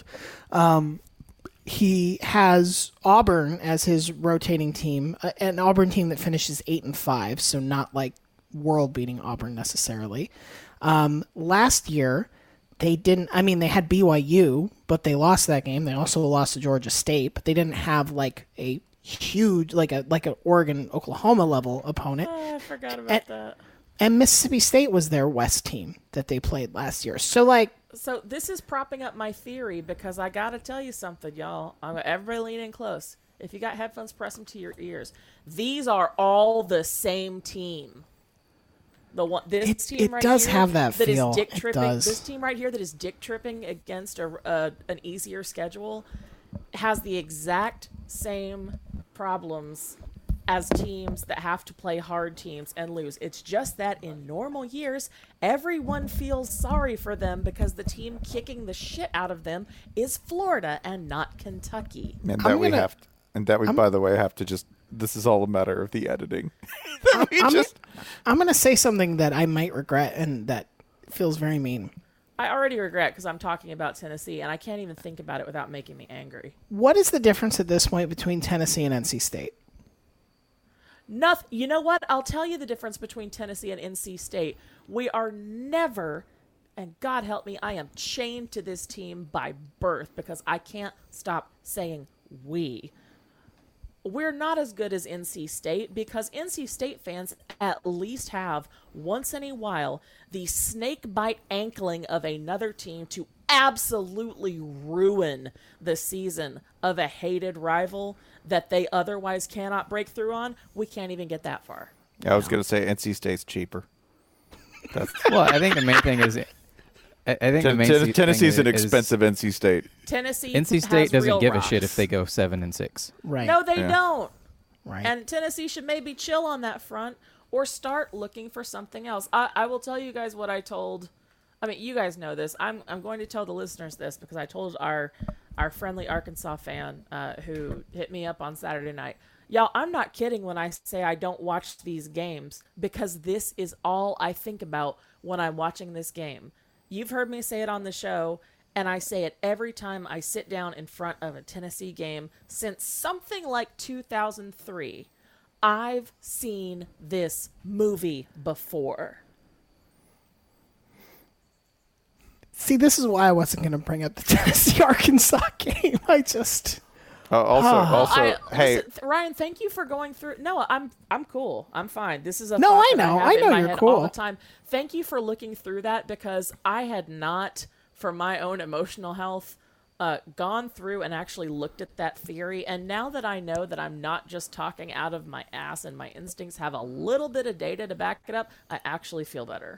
He has Auburn as his rotating team, an Auburn team that finishes 8-5, so not like world-beating Auburn necessarily. Last year, they didn't. I mean, they had BYU, but they lost that game. They also lost to Georgia State, but they didn't have like a huge, like an Oregon Oklahoma level opponent. Oh, I forgot about that. And Mississippi State was their West team that they played last year. So this is propping up my theory, because I got to tell you something, y'all. Everybody lean in close. If you got headphones, press them to your ears. These are all the same team. This team it right does here have that that feel. is dick It tripping. does. This team right here that is dick tripping against an easier schedule has the exact same problems as teams that have to play hard teams and lose. It's just that in normal years, everyone feels sorry for them because the team kicking the shit out of them is Florida and not Kentucky. And I'm that gonna- by the way, have to just. This is all a matter of the editing. I'm going to say something that I might regret and that feels very mean. I already regret because I'm talking about Tennessee and I can't even think about it without making me angry. What is the difference at this point between Tennessee and NC State? Nothing. You know what? I'll tell you the difference between Tennessee and NC State. We are never, and God help me, I am chained to this team by birth because I can't stop saying we. We're not as good as NC State because NC State fans at least have, once in a while, the snake bite ankling of another team to absolutely ruin the season of a hated rival that they otherwise cannot break through on. We can't even get that far. I was going to say NC State's cheaper. Well, I think the main thing is, I think the main Tennessee's thing an is expensive NC State. Tennessee NC State has doesn't real give rocks. a shit if they go 7-6. Right. No, they Yeah. don't. Right. And Tennessee should maybe chill on that front or start looking for something else. I will tell you guys what I told. I mean, you guys know this. I'm going to tell the listeners this because I told our friendly Arkansas fan who hit me up on Saturday night. Y'all, I'm not kidding when I say I don't watch these games because this is all I think about when I'm watching this game. You've heard me say it on the show, and I say it every time I sit down in front of a Tennessee game since something like 2003. I've seen this movie before. See, this is why I wasn't going to bring up the Tennessee-Arkansas game. I just... Hey, listen, Ryan, thank you for going through. No, I'm cool. I'm fine. This is a No, thought I that know. have I in know my you're head cool. all the time. Thank you for looking through that because I had not, for my own emotional health, gone through and actually looked at that theory. And now that I know that I'm not just talking out of my ass and my instincts have a little bit of data to back it up, I actually feel better.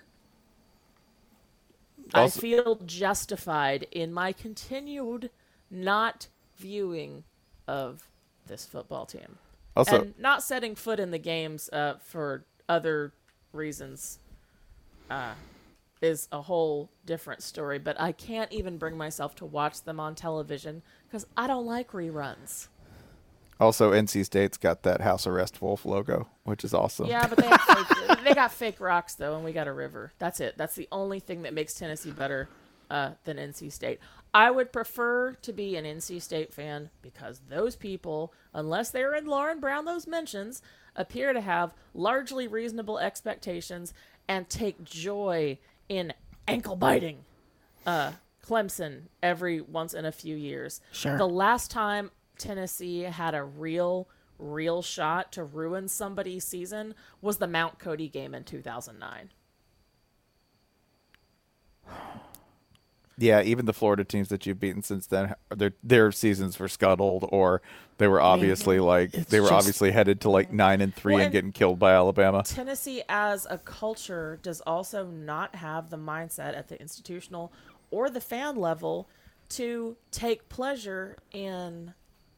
Also- I feel justified in my continued not viewing of this football team. Also- and not setting foot in the games for other reasons is a whole different story. But I can't even bring myself to watch them on television because I don't like reruns. also NC State's got that House Arrest Wolf logo, which is awesome. Yeah, but they got fake rocks, though, and we got a river. That's it. That's the only thing that makes Tennessee better than NC State. I would prefer to be an NC State fan because those people, unless they're in Lauren Brownlow's mentions, appear to have largely reasonable expectations and take joy in ankle-biting Clemson every once in a few years. Sure. The last time Tennessee had a real shot to ruin somebody's season was the Mount Cody game in 2009. Yeah, even the Florida teams that you've beaten since then, their seasons were scuttled, or they were obviously obviously headed to like 9-3 Well, and and- getting killed by Alabama. Tennessee as a culture does also not have the mindset at the institutional or the fan level to take pleasure in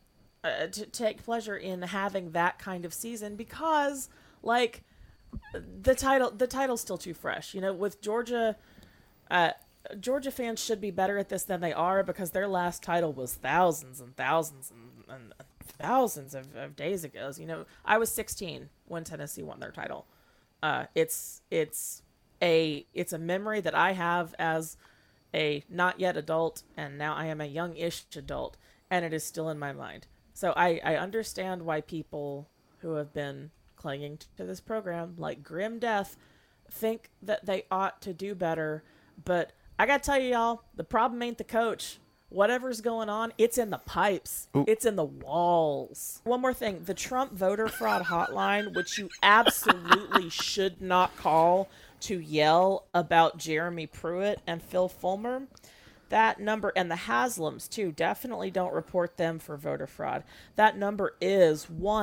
having that kind of season because like the title's still too fresh. You know, with Georgia Georgia fans should be better at this than they are because their last title was thousands and thousands and thousands of days ago. You know, I was 16 when Tennessee won their title. It's a memory that I have as a not yet adult, and now I am a young-ish adult, and it is still in my mind. So I understand why people who have been clinging to this program, like Grim Death, think that they ought to do better. But I gotta tell you, y'all, the problem ain't the coach. Whatever's going on, it's in the pipes. Ooh. It's in the walls. One more thing. The Trump voter fraud hotline, which you absolutely should not call to yell about Jeremy Pruitt and Phil Fulmer, That number, and the Haslams too, definitely don't report them for voter fraud. That number is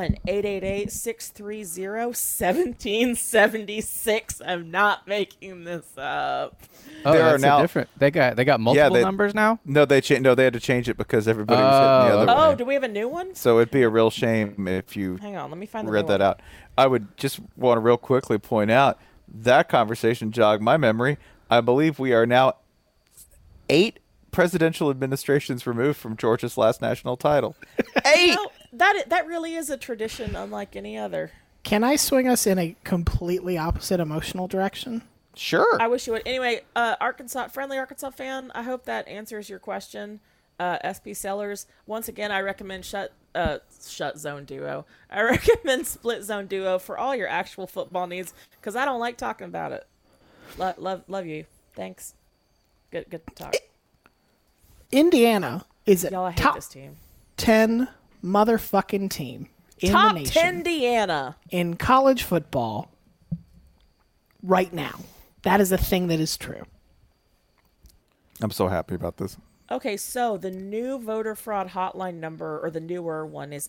1-888-630-1776. I'm not making this up. Oh, There are that's now- different. They got multiple numbers now. No, they had to change it because everybody was hitting the other Oh, one. do we have a new one? So it'd be a real shame if you Hang on, let me find the read new that one. out. I would just want to real quickly point out that conversation jogged my memory. I believe we are now 8 presidential administrations removed from Georgia's last national title. 8! No, that really is a tradition unlike any other. Can I swing us in a completely opposite emotional direction? Sure. I wish you would. Anyway, friendly Arkansas fan, I hope that answers your question. SP Sellers, once again, I recommend shut zone duo. I recommend split zone duo for all your actual football needs because I don't like talking about it. Love you. Thanks. Good talk. Indiana is a Y'all, I hate top this team. 10 motherfucking team in Top the nation 10 Indiana. in college football right now. That is a thing that is true. I'm so happy about this. Okay, so the new voter fraud hotline number, or the newer one, is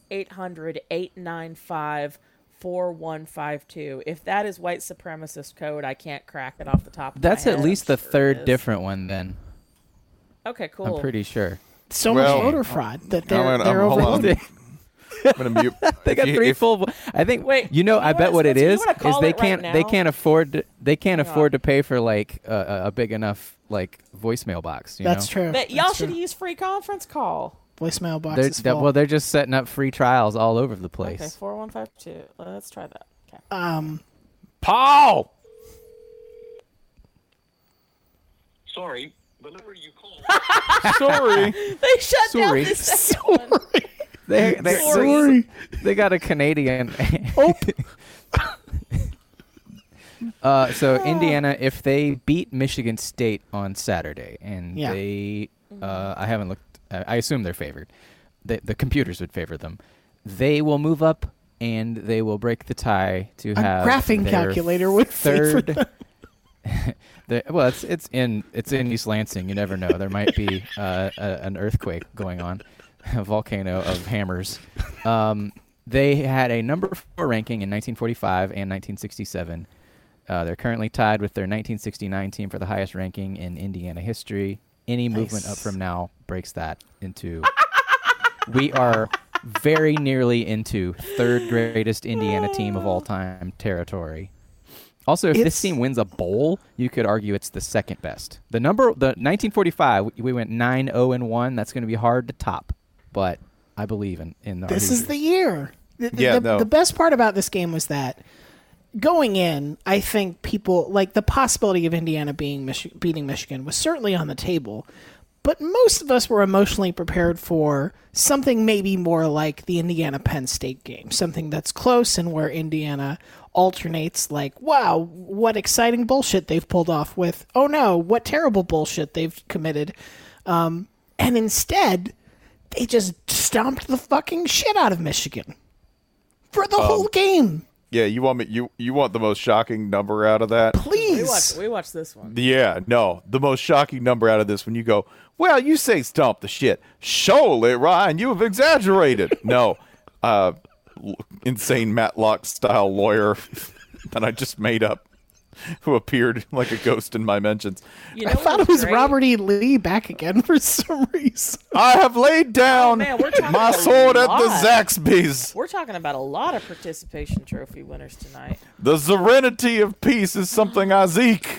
800-895-4152. If that is white supremacist code, I can't crack it off the top of That's my at head. least the I'm sure it third is. different one. Then Okay, cool. I'm pretty sure. So Well, much voter fraud that they're hold on. overloaded. I'm gonna mute. They got three full. I think. Wait, you know, you I bet wanna- what it you is wanna call they it right can't. They now? can't afford. They can't Hang on. afford to pay for like a big enough like voicemail box. You That's know? true. But y'all That's should true. use free conference call. Voicemail box They're, is full. well, they're just setting up free trials all over the place. Okay, 4152. Let's try that. Okay. Paul. Sorry, the number you called. Sorry. They shut down Sorry. this second one. They they got a Canadian. So Indiana, if they beat Michigan State on Saturday, and Yeah. they, I haven't looked. I assume they're favored. The computers would favor them. They will move up, and they will break the tie to A have graphing their calculator would favor third. Well, it's in East Lansing. You never know. There might be an earthquake going on, a volcano of hammers. They had a number 4 ranking in 1945 and 1967. They're currently tied with their 1969 team for the highest ranking in Indiana history. Any movement up from now breaks that into. We are very nearly into third greatest Indiana team of all time territory. Also, if this It's- team wins a bowl, you could argue it's the second best. The 1945, we went 9-0-1. That's going to be hard to top, but I believe in our This is Hoosiers. the year. Yeah, no. The best part about this game was that going in, I think people like the possibility of Indiana beating Michigan was certainly on the table, but most of us were emotionally prepared for something maybe more like the Indiana Penn State game, something that's close and where Indiana alternates like, wow, what exciting bullshit they've pulled off with, oh no, what terrible bullshit they've committed. And instead, they just stomped the fucking shit out of Michigan for the whole game. Yeah, you want me? You want the most shocking number out of that? Please. We watched this one. Yeah, no. The most shocking number out of this when you go, well, you say stomp the shit. Surely, Ryan, you have exaggerated. No. Insane Matlock style lawyer that I just made up who appeared like a ghost in my mentions. You know I thought it what's was great? Robert E. Lee back again for some reason. I have laid down Oh, man, we're talking my a sword at the lot. Zaxby's. We're talking about a lot of participation trophy winners tonight. The serenity of peace is something I seek.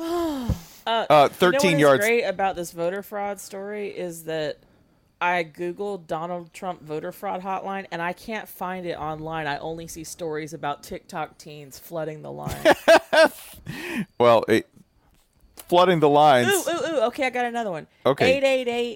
13 you know yards. What's great about this voter fraud story is that I Googled Donald Trump voter fraud hotline, and I can't find it online. I only see stories about TikTok teens flooding the line. Well, flooding the lines. Ooh. Okay, I got another one. Okay.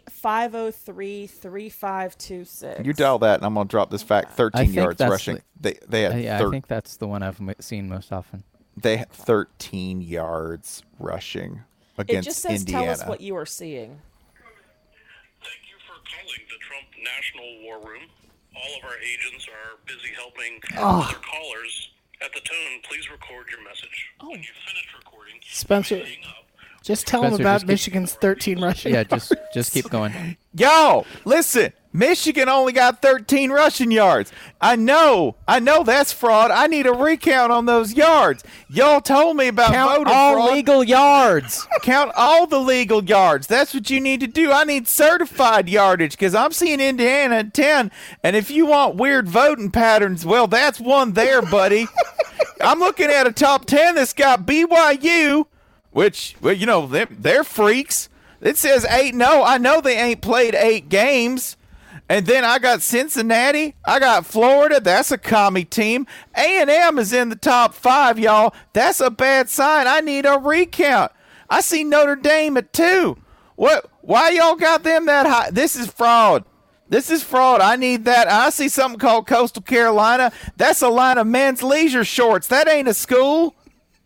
888-503-3526. You dial that, and I'm going to drop this fact. 13 think yards that's rushing. They had Yeah, I think that's the one I've seen most often. they had 13 yards rushing It against just says, Indiana. tell us what you are seeing. Thank you for calling the Trump National War Room. All of our agents are busy helping other callers. At the tone, please record your message. When you finish recording, Spencer. hang up Just tell them Spencer, about just keep- Michigan's 13 rushing. Yeah, just keep going. Yo, listen. Michigan only got 13 rushing yards. I know that's fraud. I need a recount on those yards. Y'all told me about Count voter all fraud. legal yards. Count all the legal yards. That's what you need to do. I need certified yardage because I'm seeing Indiana at 10. And if you want weird voting patterns, well, that's one there, buddy. I'm looking at a top 10 that's got BYU, which, well, you know, they're freaks. It says 8-0. I know they ain't played 8 games. And then I got Cincinnati. I got Florida. That's a commie team. A&M is in the top 5, y'all. That's a bad sign. I need a recount. I see Notre Dame at 2. What? Why y'all got them that high? This is fraud. This is fraud. I need that. I see something called Coastal Carolina. That's a line of men's leisure shorts. That ain't a school.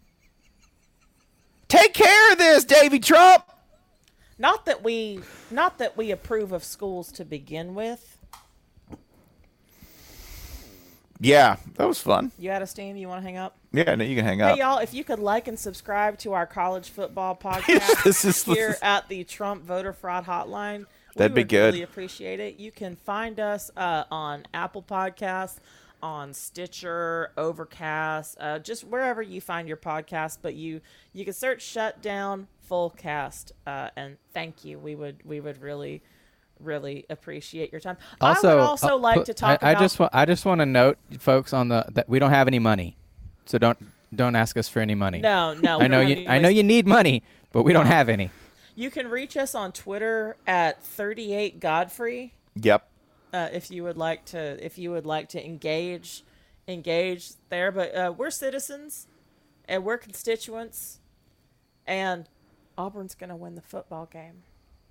Take care of this, Davy Trump. Not that we approve of schools to begin with. Yeah, that was fun. You out of steam? You want to hang up? Yeah, no, you can hang up. Hey, y'all, if you could like and subscribe to our college football podcast This is- here at the Trump Voter Fraud Hotline, That'd we be would good. really appreciate it. You can find us on Apple Podcasts, on Stitcher, Overcast, just wherever you find your podcast. But you can search "Shutdown Full Cast," and thank you. We would really appreciate your time. Also, I would also like to talk about. I just want to note, folks, on that we don't have any money, so don't ask us for any money. No, I know you need money, but we don't have any. You can reach us on Twitter at 38Godfrey. Yep. If you would like to engage there, but we're citizens and we're constituents, and Auburn's gonna win the football game.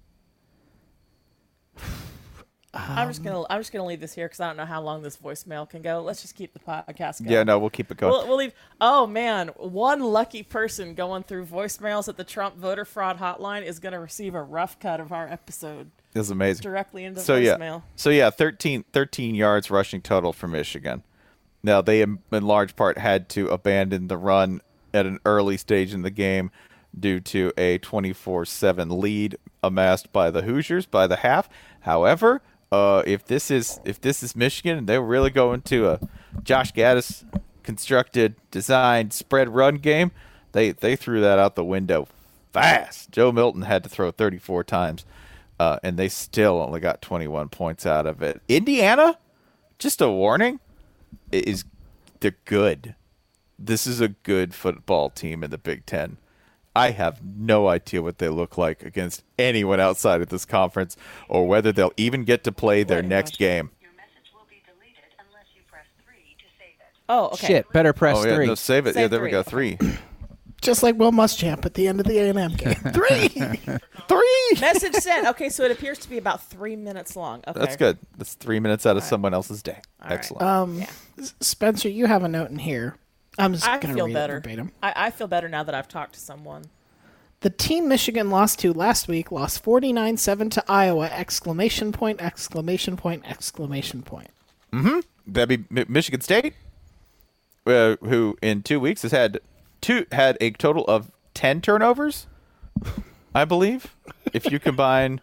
I'm just gonna leave this here because I don't know how long this voicemail can go. Let's just keep the podcast going. Yeah, no, we'll keep it going. We'll leave. Oh man, one lucky person going through voicemails at the Trump Voter Fraud Hotline is going to receive a rough cut of our episode It was amazing. directly into voicemail. voicemail. Yeah, 13 yards rushing total for Michigan. Now, they in large part had to abandon the run at an early stage in the game due to a 24-7 lead amassed by the Hoosiers by the half. However, if this is Michigan and they're really going to a Josh Gaddis constructed, designed spread run game, they threw that out the window fast. Joe Milton had to throw 34 times, and they still only got 21 points out of it. Indiana, just a warning, they're good. This is a good football team in the Big Ten. I have no idea what they look like against anyone outside of this conference, or whether they'll even get to play their next game. Your message will be deleted unless you press 3 to save it. Oh, okay. Shit, better press Oh yeah, 3. no, save it. Save Yeah, there we 3. go. 3. Just like Will Muschamp at the end of the A&M game. 3! 3. Message sent. Okay, so it appears to be about 3 minutes long. Okay. That's good. That's 3 minutes out of someone else's day. All right. Excellent. Yeah. Spencer, you have a note in here. I'm just I going to feel read better. it verbatim. I feel better now that I've talked to someone. The team Michigan lost to last week lost 49-7 to Iowa! Exclamation point, exclamation point, exclamation point. That'd be Michigan State, who in 2 weeks has had a total of 10 turnovers, I believe. If you combine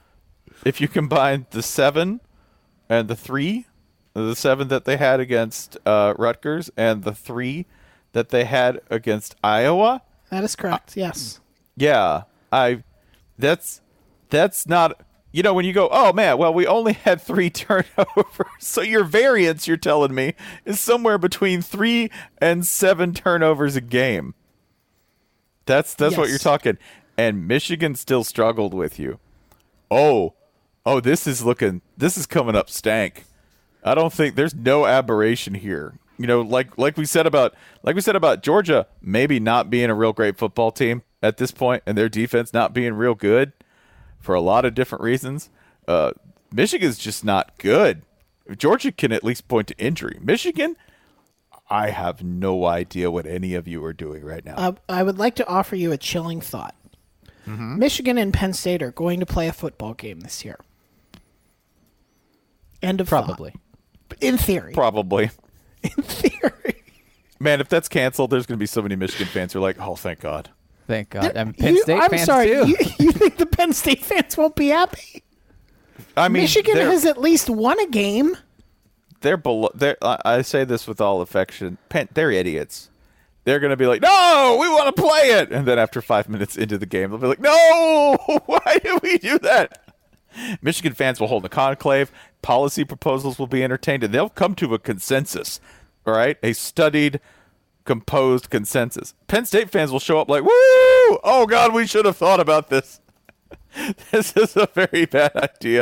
the 7 and the 3, the 7 that they had against Rutgers and the 3 that they had against Iowa. That is correct, yes. Yeah, that's not, when you go, oh man, well, we only had 3 turnovers. So your variance, you're telling me, is somewhere between 3 and 7 turnovers a game. That's what Yes. you're talking. And Michigan still struggled with you. Oh, this is coming up stank. I don't think there's no aberration here. Like we said about Georgia maybe not being a real great football team at this point, and their defense not being real good for a lot of different reasons. Michigan's just not good. Georgia can at least point to injury. Michigan, I have no idea what any of you are doing right now. I would like to offer you a chilling thought. Michigan and Penn State are going to play a football game this year. End of Probably. thought. In theory. Probably. In theory. Man, if that's canceled, there's going to be so many Michigan fans who are like, oh, thank God. Thank God. I mean, Penn State I'm fans sorry. too. You think the Penn State fans won't be happy? I mean, Michigan has at least won a game. they're below. I say this with all affection. They're idiots. They're going to be like, no, we want to play it. And then after 5 minutes into the game, they'll be like, no, why did we do that? Michigan fans will hold a conclave. Policy proposals will be entertained, and they'll come to a consensus, all right? A studied, composed consensus. Penn State fans will show up like, woo! Oh, God, we should have thought about this. This is a very bad idea.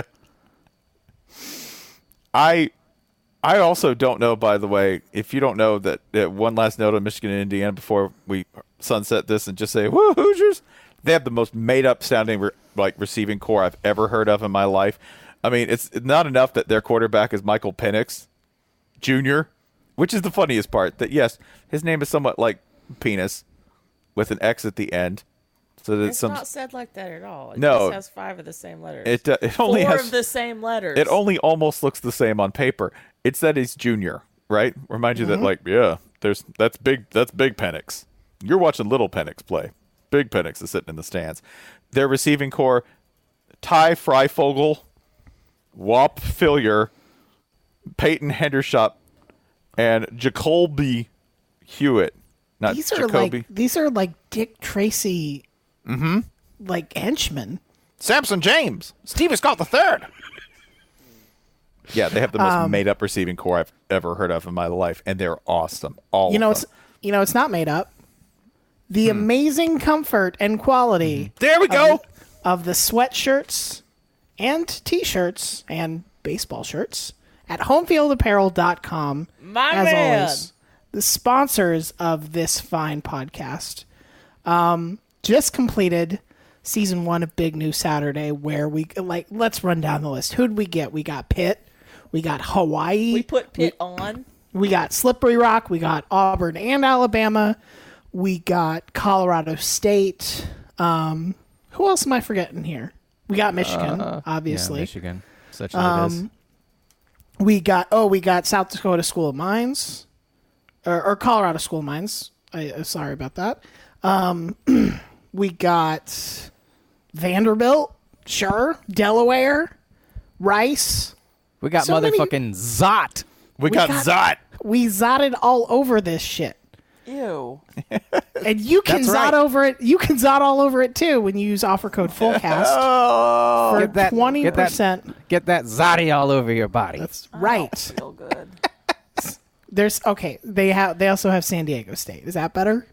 I also don't know, by the way, if you don't know that one last note on Michigan and Indiana before we sunset this and just say, woo, Hoosiers, they have the most made-up sounding receiving core I've ever heard of in my life. I mean, it's not enough that their quarterback is Michael Penix Jr., which is the funniest part, that, yes, his name is somewhat like penis with an X at the end. So that It's not said like that at all. It No. just has 5 of the same letters. It only 4 has of the same letters. It only almost looks the same on paper. It's that he's junior, right? Remind you that, like, yeah, that's big Penix. You're watching little Penix play. Big Penix is sitting in the stands. Their receiving core, Ty Freifogel, Wop Fillier, Peyton Hendershot, and Jacoby Hewitt. Not Jacoby. These are like Dick Tracy, like henchmen. Samson James. Stevie Scott III. Yeah, they have the most made-up receiving core I've ever heard of in my life, and they're awesome. All of them. It's not made up. The amazing comfort and quality. There we go. Of the sweatshirts and T-shirts and baseball shirts at homefieldapparel.com. My as man. always, the sponsors of this fine podcast. Just completed season 1 of Big New Saturday, where let's run down the list. Who'd we get? We got Pitt. We got Hawaii. We put Pitt on. We got Slippery Rock. We got Auburn and Alabama. We got Colorado State. Who else am I forgetting here? We got Michigan, obviously. Yeah, Michigan, such as it is. We got South Dakota School of Mines, or Colorado School of Mines. Sorry about that. We got Vanderbilt, sure. Delaware, Rice. We got so many- motherfucking Zot. We got Zot. We zotted all over this shit. Ew. And you can That's zot right. over it. You can zot all over it too when you use offer code FULLCAST for Get that- 20%. Get that Zotty all over your body. That's right. Feel good. There's okay. They also have San Diego State. Is that better?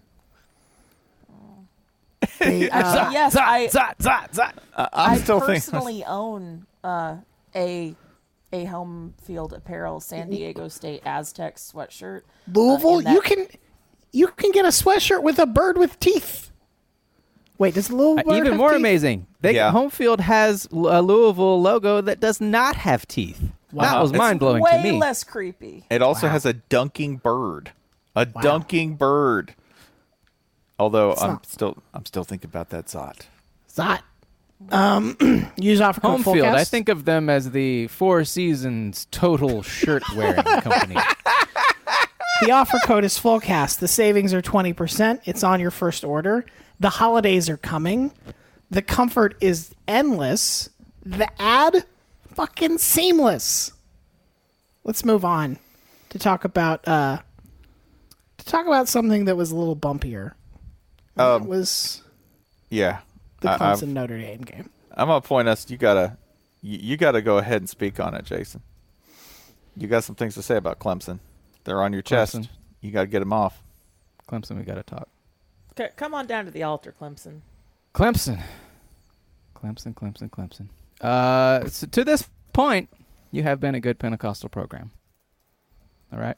They, Yes, Zot. I'm still thinking. personally own a home field apparel San Diego State Aztecs sweatshirt. Louisville, in that- you can get a sweatshirt with a bird with teeth. Wait, does Louisville bird Even have more teeth? amazing, Home Field has a Louisville logo that does not have teeth. That was It's mind blowing way to me. less creepy. It also has a dunking bird. Dunking bird. Although I'm still thinking about that Zot. Zot. Use offer code Home Field, FULLCAST. I think of them as the Four Seasons total shirt wearing company. The offer code is FULLCAST. The savings are 20%. It's on your first order. The holidays are coming. The comfort is endless. The ad, fucking seamless. Let's move on to talk about something that was a little bumpier. It was Yeah. the I- Clemson Notre Dame game. I'm gonna point us. You gotta go ahead and speak on it, Jason. You got some things to say about Clemson. They're on your chest. Clemson. You got to get them off. Clemson, we got to talk. Come on down to the altar, Clemson. Clemson. So to this point, you have been a good Pentecostal program. All right?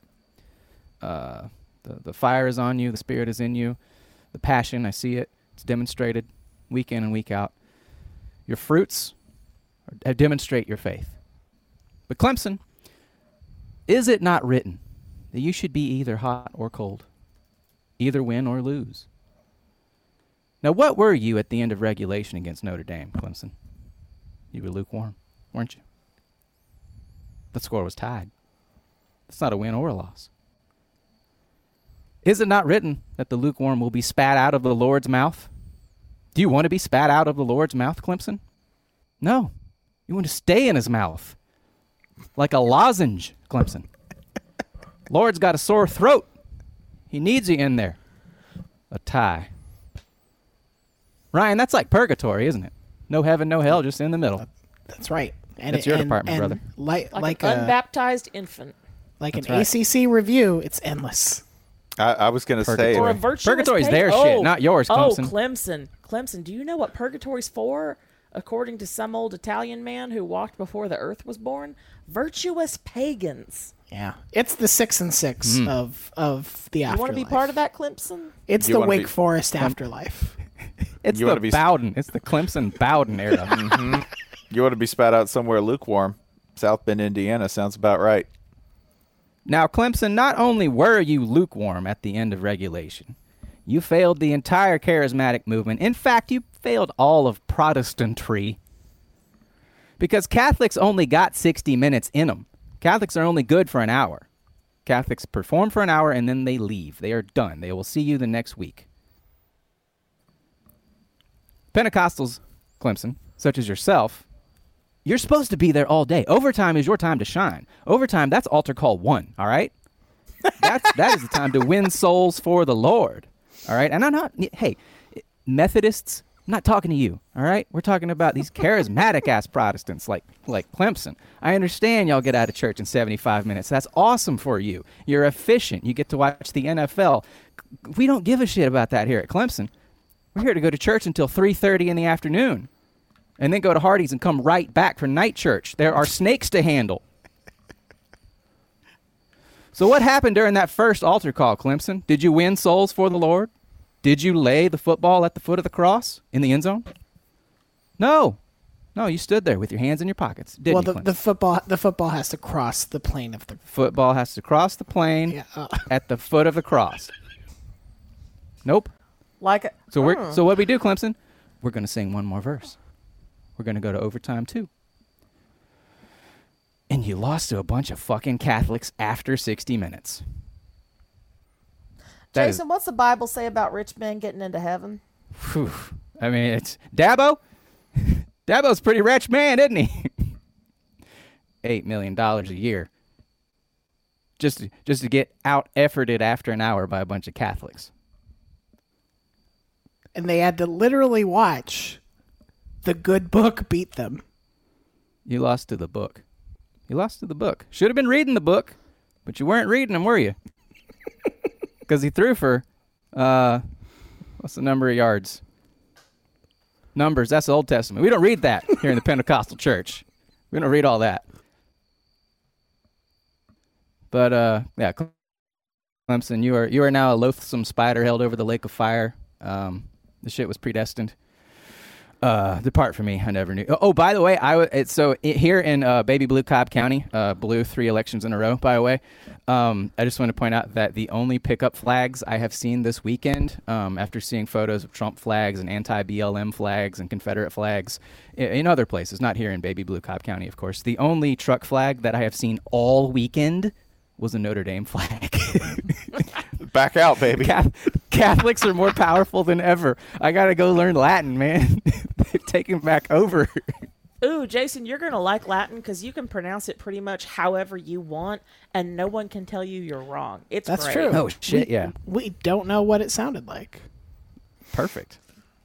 The fire is on you. The Spirit is in you. The passion, I see it. It's demonstrated week in and week out. Your fruits demonstrate your faith. But Clemson, is it not written that you should be either hot or cold, either win or lose? Now, what were you at the end of regulation against Notre Dame, Clemson? You were lukewarm, weren't you? The score was tied. It's not a win or a loss. Is it not written that the lukewarm will be spat out of the Lord's mouth? Do you want to be spat out of the Lord's mouth, Clemson? No. You want to stay in his mouth. Like a lozenge, Clemson. Lord's got a sore throat. He needs you in there. A tie. Ryan, that's like purgatory, isn't it? No heaven, no hell, just in the middle. That's right. And That's your department, brother. Like an unbaptized infant. Like That's an right. ACC review, it's endless. I was going to say, Or a man, virtuous Purgatory's pagan. their shit, not yours, Clemson. Oh, Clemson, do you know what purgatory's for? According to some old Italian man who walked before the earth was born? Virtuous pagans. Yeah. It's the 6 and 6 of the You afterlife. want to be part of that, Clemson? It's You the wanna Wake be- Forest afterlife. It's You the wanna be- Bowden. It's the Clemson Bowden era. you want to be spat out somewhere lukewarm. South Bend, Indiana sounds about right. Now, Clemson, not only were you lukewarm at the end of regulation, you failed the entire charismatic movement. In fact, you failed all of Protestantry. Because Catholics only got 60 minutes in them. Catholics are only good for an hour. Catholics perform for an hour and then they leave. They are done. They will see you the next week. Pentecostals, Clemson, such as yourself, you're supposed to be there all day. Overtime is your time to shine. Overtime, that's altar call 1, all right? That is the time to win souls for the Lord, all right? And I'm not, hey, Methodists, I'm not talking to you, all right? We're talking about these charismatic-ass Protestants like Clemson. I understand y'all get out of church in 75 minutes. That's awesome for you. You're efficient. You get to watch the NFL. We don't give a shit about that here at Clemson. We're here to go to church until 3:30 in the afternoon and then go to Hardee's and come right back for night church. There are snakes to handle. So what happened during that first altar call, Clemson? Did you win souls for the Lord? Did you lay the football at the foot of the cross in the end zone? No. No, you stood there with your hands in your pockets, didn't Well, you, Clemson? the football has to cross the plane of the. Football has to cross the plane Yeah, at the foot of the cross. Nope. Like, So what we do, Clemson? We're going to sing one more verse. We're going to go to overtime, too. And you lost to a bunch of fucking Catholics after 60 minutes. That is- Jason, what's the Bible say about rich men getting into heaven? Whew. I mean, it's Dabo. Dabo's a pretty rich man, isn't he? $8 million a year. Just to get out-efforted after an hour by a bunch of Catholics. and they had to literally watch the good book beat them. You lost to the book. You lost to the book. Should have been reading the book, but you weren't reading them, were you? Because he threw for, what's the number of yards? Numbers, that's the Old Testament. We don't read that here in the Pentecostal church. We don't read all that. But, yeah, Clemson, you are now a loathsome spider held over the lake of fire. The shit was predestined. Depart from me, I never knew. Oh, by the way, here in Baby Blue Cobb County, blue 3 elections in a row, by the way, I just want to point out that the only pickup flags I have seen this weekend, after seeing photos of Trump flags and anti-BLM flags and Confederate flags in other places, not here in Baby Blue Cobb County, of course, the only truck flag that I have seen all weekend was a Notre Dame flag. Back out, baby. Catholics are more powerful than ever. I got to go learn Latin, man. They've taken back over. Ooh, Jason, you're going to like Latin because you can pronounce it pretty much however you want, and no one can tell you you're wrong. It's That's great. true. Oh, shit, yeah. We don't know what it sounded like. Perfect.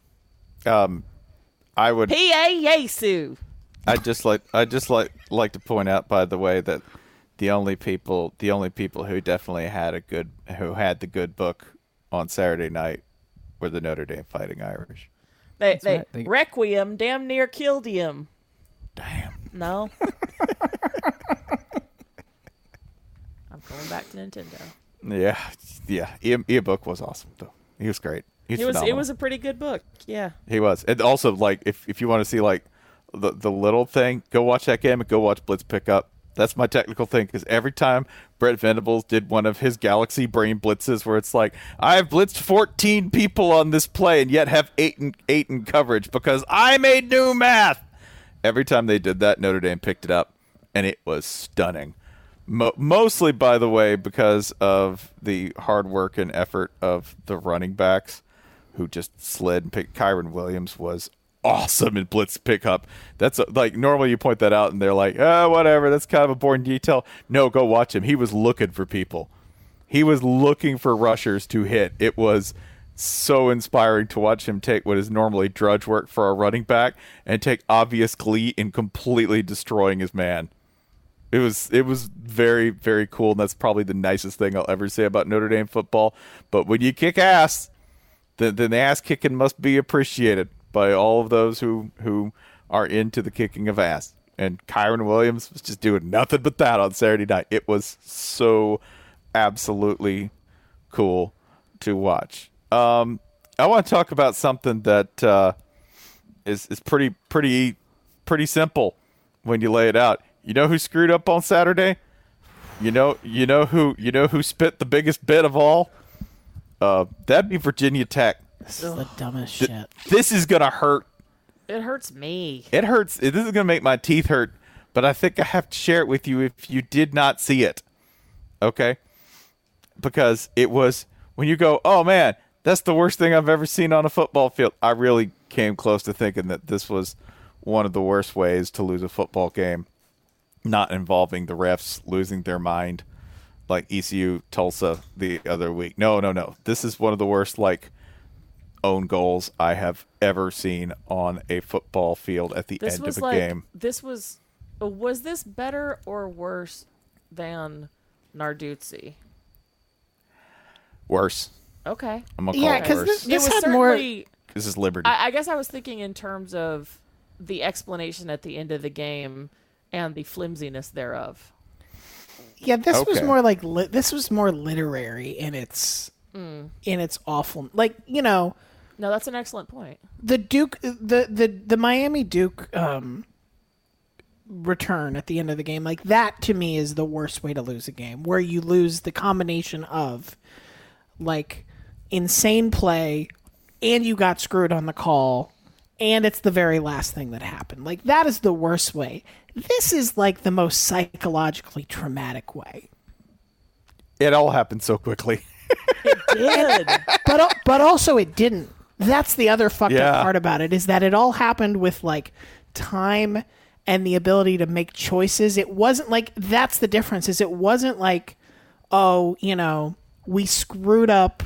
I would. P-A-Yesu. I just like to point out, by the way, that the only people who definitely had the good book on Saturday night were the Notre Dame Fighting Irish. They right. Requiem damn near killed him. Damn. No. I'm going back to Nintendo. Yeah. Ian Book was awesome though. He was great. It It was a pretty good book. Yeah. He was. And also, like, if you want to see like the little thing, go watch that game and go watch Blitz Pickup. That's my technical thing, because every time Brett Venables did one of his Galaxy Brain blitzes where it's like, I've blitzed 14 people on this play and yet have 8 in coverage because I made new math. Every time they did that, Notre Dame picked it up, and it was stunning. Mostly, by the way, because of the hard work and effort of the running backs. who just slid and picked. Kyron Williams was awesome in blitz pickup. That's like normally you point that out and they're like, oh, whatever. That's kind of a boring detail. No, go watch him. He was looking for people. He was looking for rushers to hit. It was so inspiring to watch him take what is normally drudge work for a running back and take obvious glee in completely destroying his man. It was very, very cool, and that's probably the nicest thing I'll ever say about Notre Dame football. But when you kick ass, then the ass kicking must be appreciated by all of those who are into the kicking of ass. And Kyron Williams was just doing nothing but that on Saturday night. It was so absolutely cool to watch. I want to talk about something that is pretty simple when you lay it out. You know who screwed up on Saturday? You know who spit the biggest bit of all? That'd be Virginia Tech. This is the dumbest shit. This is gonna hurt. It hurts me. It hurts. This is gonna make my teeth hurt. But I think I have to share it with you if you did not see it. Okay? Because it was when you go, oh man, that's the worst thing I've ever seen on a football field. I really came close to thinking that this was one of the worst ways to lose a football game, not involving the refs losing their mind like ECU Tulsa the other week. No. This is one of the worst own goals I have ever seen on a football field at the end of a game. Was this better or worse than Narduzzi? Worse. Okay. I'm gonna call it because worse. this was had more. certainly. This is Liberty. I guess I was thinking in terms of the explanation at the end of the game and the flimsiness thereof. Yeah, this was Okay. more like this was more literary in its awful. Like, you know, No, that's an excellent point. the Duke, the Miami Duke return at the end of the game, like that to me is the worst way to lose a game, where you lose the combination of like insane play and you got screwed on the call and it's the very last thing that happened. Like that is the worst way. This is like the most psychologically traumatic way. It all happened so quickly. Did. But also it didn't. That's the other fucked Yeah. up part about it, is that it all happened with like time and the ability to make choices. It wasn't like, that's the difference, is it wasn't like, oh, you know, we screwed up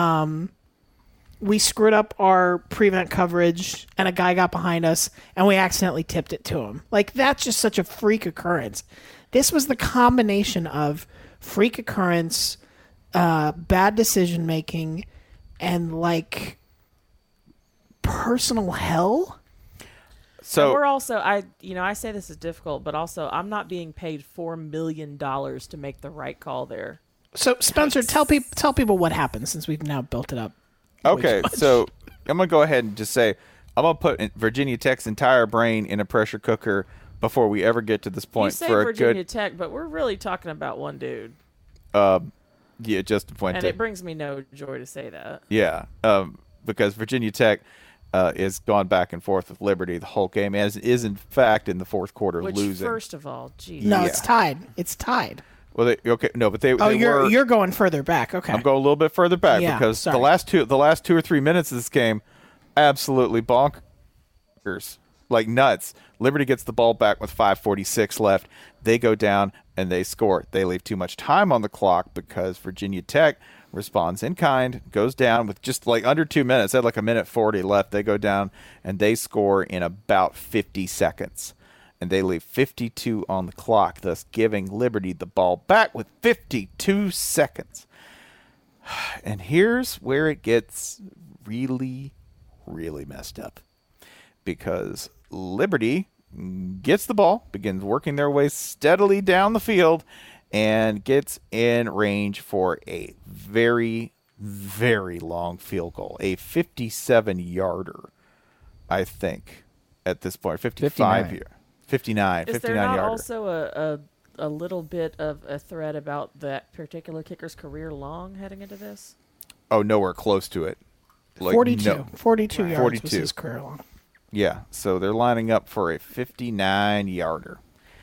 our prevent coverage and a guy got behind us and we accidentally tipped it to him. Like that's just such a freak occurrence. This was the combination of freak occurrence, bad decision making, and like personal hell. So We're also, I say this is difficult, but also I'm not being paid $4 million to make the right call there. So Spencer, tell people what happened, since we've now built it up. okay, so I'm gonna go ahead and just say I'm gonna put Virginia Tech's entire brain in a pressure cooker before we ever get to this You point say for a Virginia good Tech, but we're really talking about one dude. Justin Fuente. And it brings me no joy to say that. Yeah, because Virginia Tech is gone back and forth with Liberty the whole game, and is in fact in the fourth quarter Which, losing. first of all, geez. No, Yeah. it's tied. It's tied. Well, they Oh, they were. you're going further back. Okay. I'm going a little bit further back Yeah, because sorry. the last 2 or 3 minutes of this game, absolutely bonkers, like nuts. Liberty gets the ball back with 5:46 left. They go down and they score. They leave too much time on the clock because Virginia Tech responds in kind, goes down with just like under 2 minutes. They had like 1:40 left. They go down and they score in about 50 seconds. And they leave 52 on the clock, thus giving Liberty the ball back with 52 seconds. And here's where it gets really, really messed up. Because Liberty gets the ball, begins working their way steadily down the field, and gets in range for a very, very long field goal. A 57-yarder, I think, at this point. 55 here. 59 Is there not yarder. also a little bit of a thread about that particular kicker's career long heading into this? Oh, nowhere close to it. Like, 42. no. 42 yards 42. was his career long. Yeah, so they're lining up for a 59-yarder.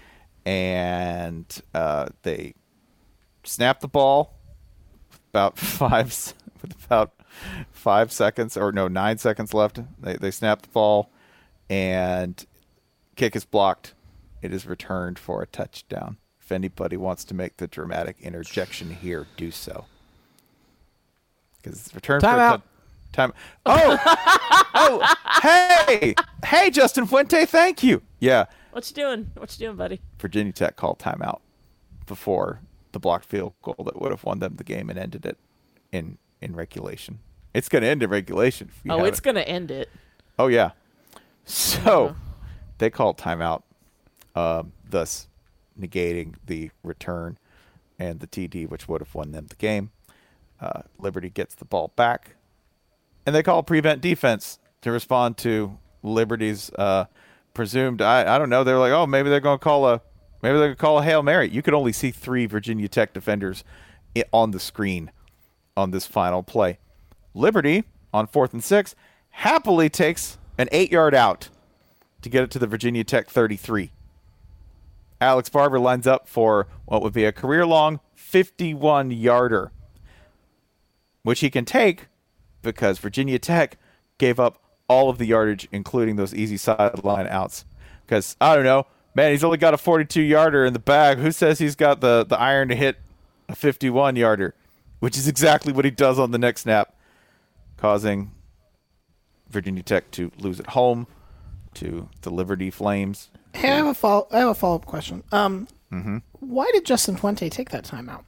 And they snap the ball with about 9 seconds left. They snap the ball, and kick is blocked. It is returned for a touchdown. If anybody wants to make the dramatic interjection here, do so. Because it's returned for a time. Oh, hey, Justin Fuente, thank you. Yeah, What you doing? What you doing, buddy? Virginia Tech called timeout before the blocked field goal that would have won them the game and ended it in regulation. It's going to end in regulation. If you It's going to end it. Oh, yeah. So they called timeout, thus negating the return and the TD, which would have won them the game. Liberty gets the ball back, and they call prevent defense to respond to Liberty's presumed. I don't know. They're like, oh, maybe they're going to call a Hail Mary. You could only see 3 Virginia Tech defenders on the screen on this final play. Liberty on 4th and 6 happily takes an 8-yard out to get it to the Virginia Tech 33. Alex Barber lines up for what would be a career-long 51-yarder, which he can take because Virginia Tech gave up all of the yardage, including those easy sideline outs. Because, I don't know, man, he's only got a 42-yarder in the bag. Who says he's got the iron to hit a 51-yarder, which is exactly what he does on the next snap, causing Virginia Tech to lose at home to the Liberty Flames. Hey, I have a follow-up question. Why did Justin Fuente take that timeout?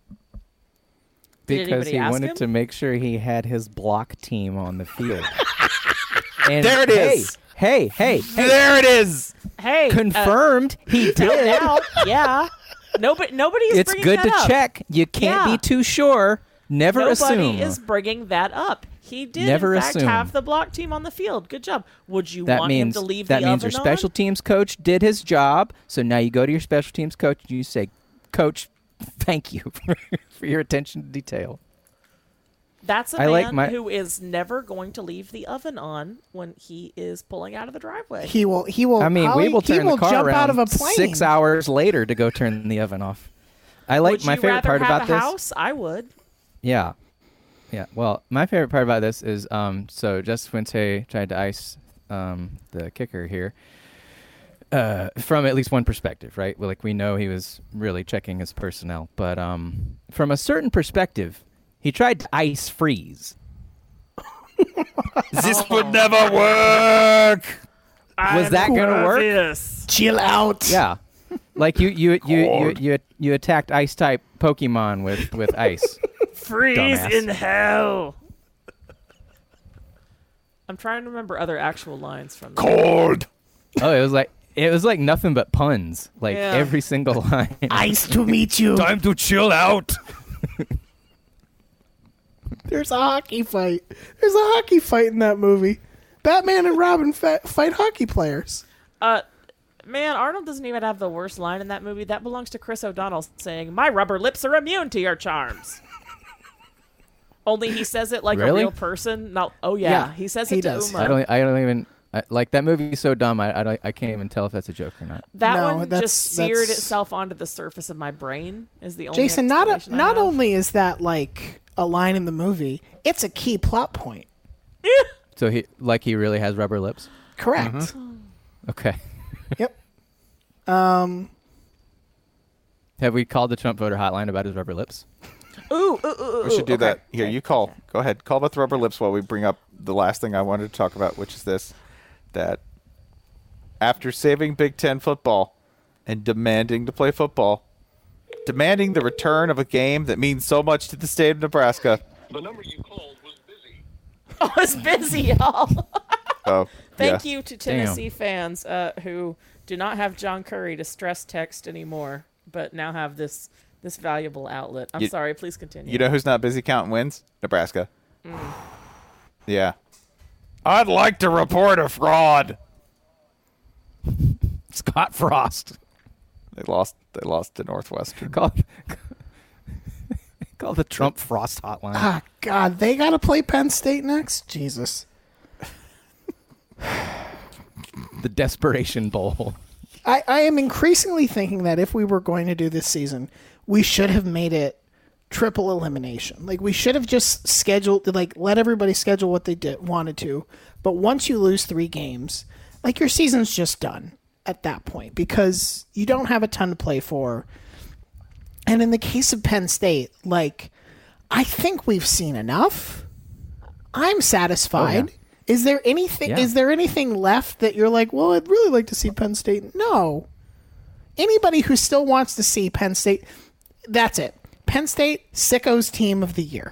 Did Because anybody he ask wanted him? to make sure he had his block team on the field. And There it is. Hey. There it is. Hey, Confirmed he tell did. out. Yeah. Nobody is It's bringing good that to up. check. You can't Yeah. be too sure. Never Nobody assume. is bringing that up. He did, Never in fact, assume. have the block team on the field. Good job. Would you That want means him to leave that the means oven your special on? teams coach did his job. So now you go to your special teams coach and you say, "Coach, thank you for your attention to detail." That's a I like man my- who is never going to leave the oven on when he is pulling out of the driveway. He will. I mean, we will turn the car jump around out of a plane. 6 hours later to go turn the oven off. I like Would my you favorite rather part have about a this. house? I would. Yeah. Well, my favorite part about this is so Justin Fuente tried to ice the kicker here from at least one perspective, right? Well, like we know he was really checking his personnel, but from a certain perspective, he tried to ice freeze. This would never work. Was that gonna work? Chill out. Yeah. Like you attacked ice type Pokemon with ice. Freeze Dumbass. in hell. I'm trying to remember other actual lines from that. Cold. Oh, it was like nothing but puns. Like Yeah. every single line. Nice to meet you. Time to chill out. There's a hockey fight. There's a hockey fight in that movie. Batman and Robin fight hockey players. Man, Arnold doesn't even have the worst line in that movie. That belongs to Chris O'Donnell saying, "My rubber lips are immune to your charms." Only he says it like Really? a real person. Not, oh yeah, Yeah, he says he it to does. Uma. I don't even like that movie is so dumb. I can't even tell if that's a joke or not. That No, one that's- just seared that's- itself onto the surface of my brain. Is the only Jason, explanation I not have. only is that like a line in the movie, it's a key plot point. So he really has rubber lips. Correct. Okay. Yep. Have we called the Trump voter hotline about his rubber lips? Ooh, We should do okay. that. Here, you call. Go ahead. Call about the rubber lips while we bring up the last thing I wanted to talk about, which is this: that after saving Big Ten football and demanding to play football, demanding the return of a game that means so much to the state of Nebraska. The number you called was busy. I was busy, y'all. Oh, Thank yeah. you to Tennessee fans who do not have John Curry to stress text anymore, but now have this valuable outlet. I'm sorry. Please continue. You know who's not busy counting wins? Nebraska. Yeah. I'd like to report a fraud. Scott Frost. They lost to Northwestern. Call the Trump Frost hotline. Ah, God, they got to play Penn State next? Jesus. The Desperation Bowl. I am increasingly thinking that if we were going to do this season, we should have made it triple elimination. Like, we should have just scheduled, like, let everybody schedule what they wanted to. But once you lose 3 games, like, your season's just done at that point because you don't have a ton to play for. And in the case of Penn State, like, I think we've seen enough. I'm satisfied. Oh, yeah. Is there anything? Yeah. Is there anything left that you're like, well, I'd really like to see Penn State? No. Anybody who still wants to see Penn State, that's it. Penn State, sickos team of the year.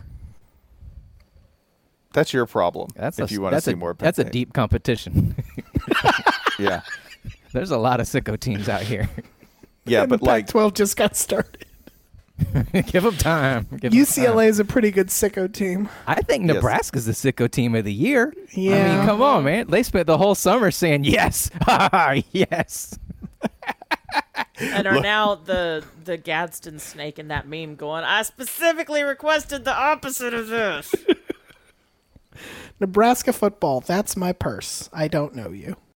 That's your problem. That's if you want to see more. Penn That's a State. deep competition. Yeah, There's a lot of sicko teams out here. yeah, And but the like, Pac-12 just got started. Give them time. Give 'em time. UCLA is a pretty good sicko team. I think Yes. Nebraska's the sicko team of the year. I Yeah. mean, come on, man. They spent the whole summer saying yes, yes. And are now the Gadsden snake in that meme going, I specifically requested the opposite of this. Nebraska football, that's my purse. I don't know you.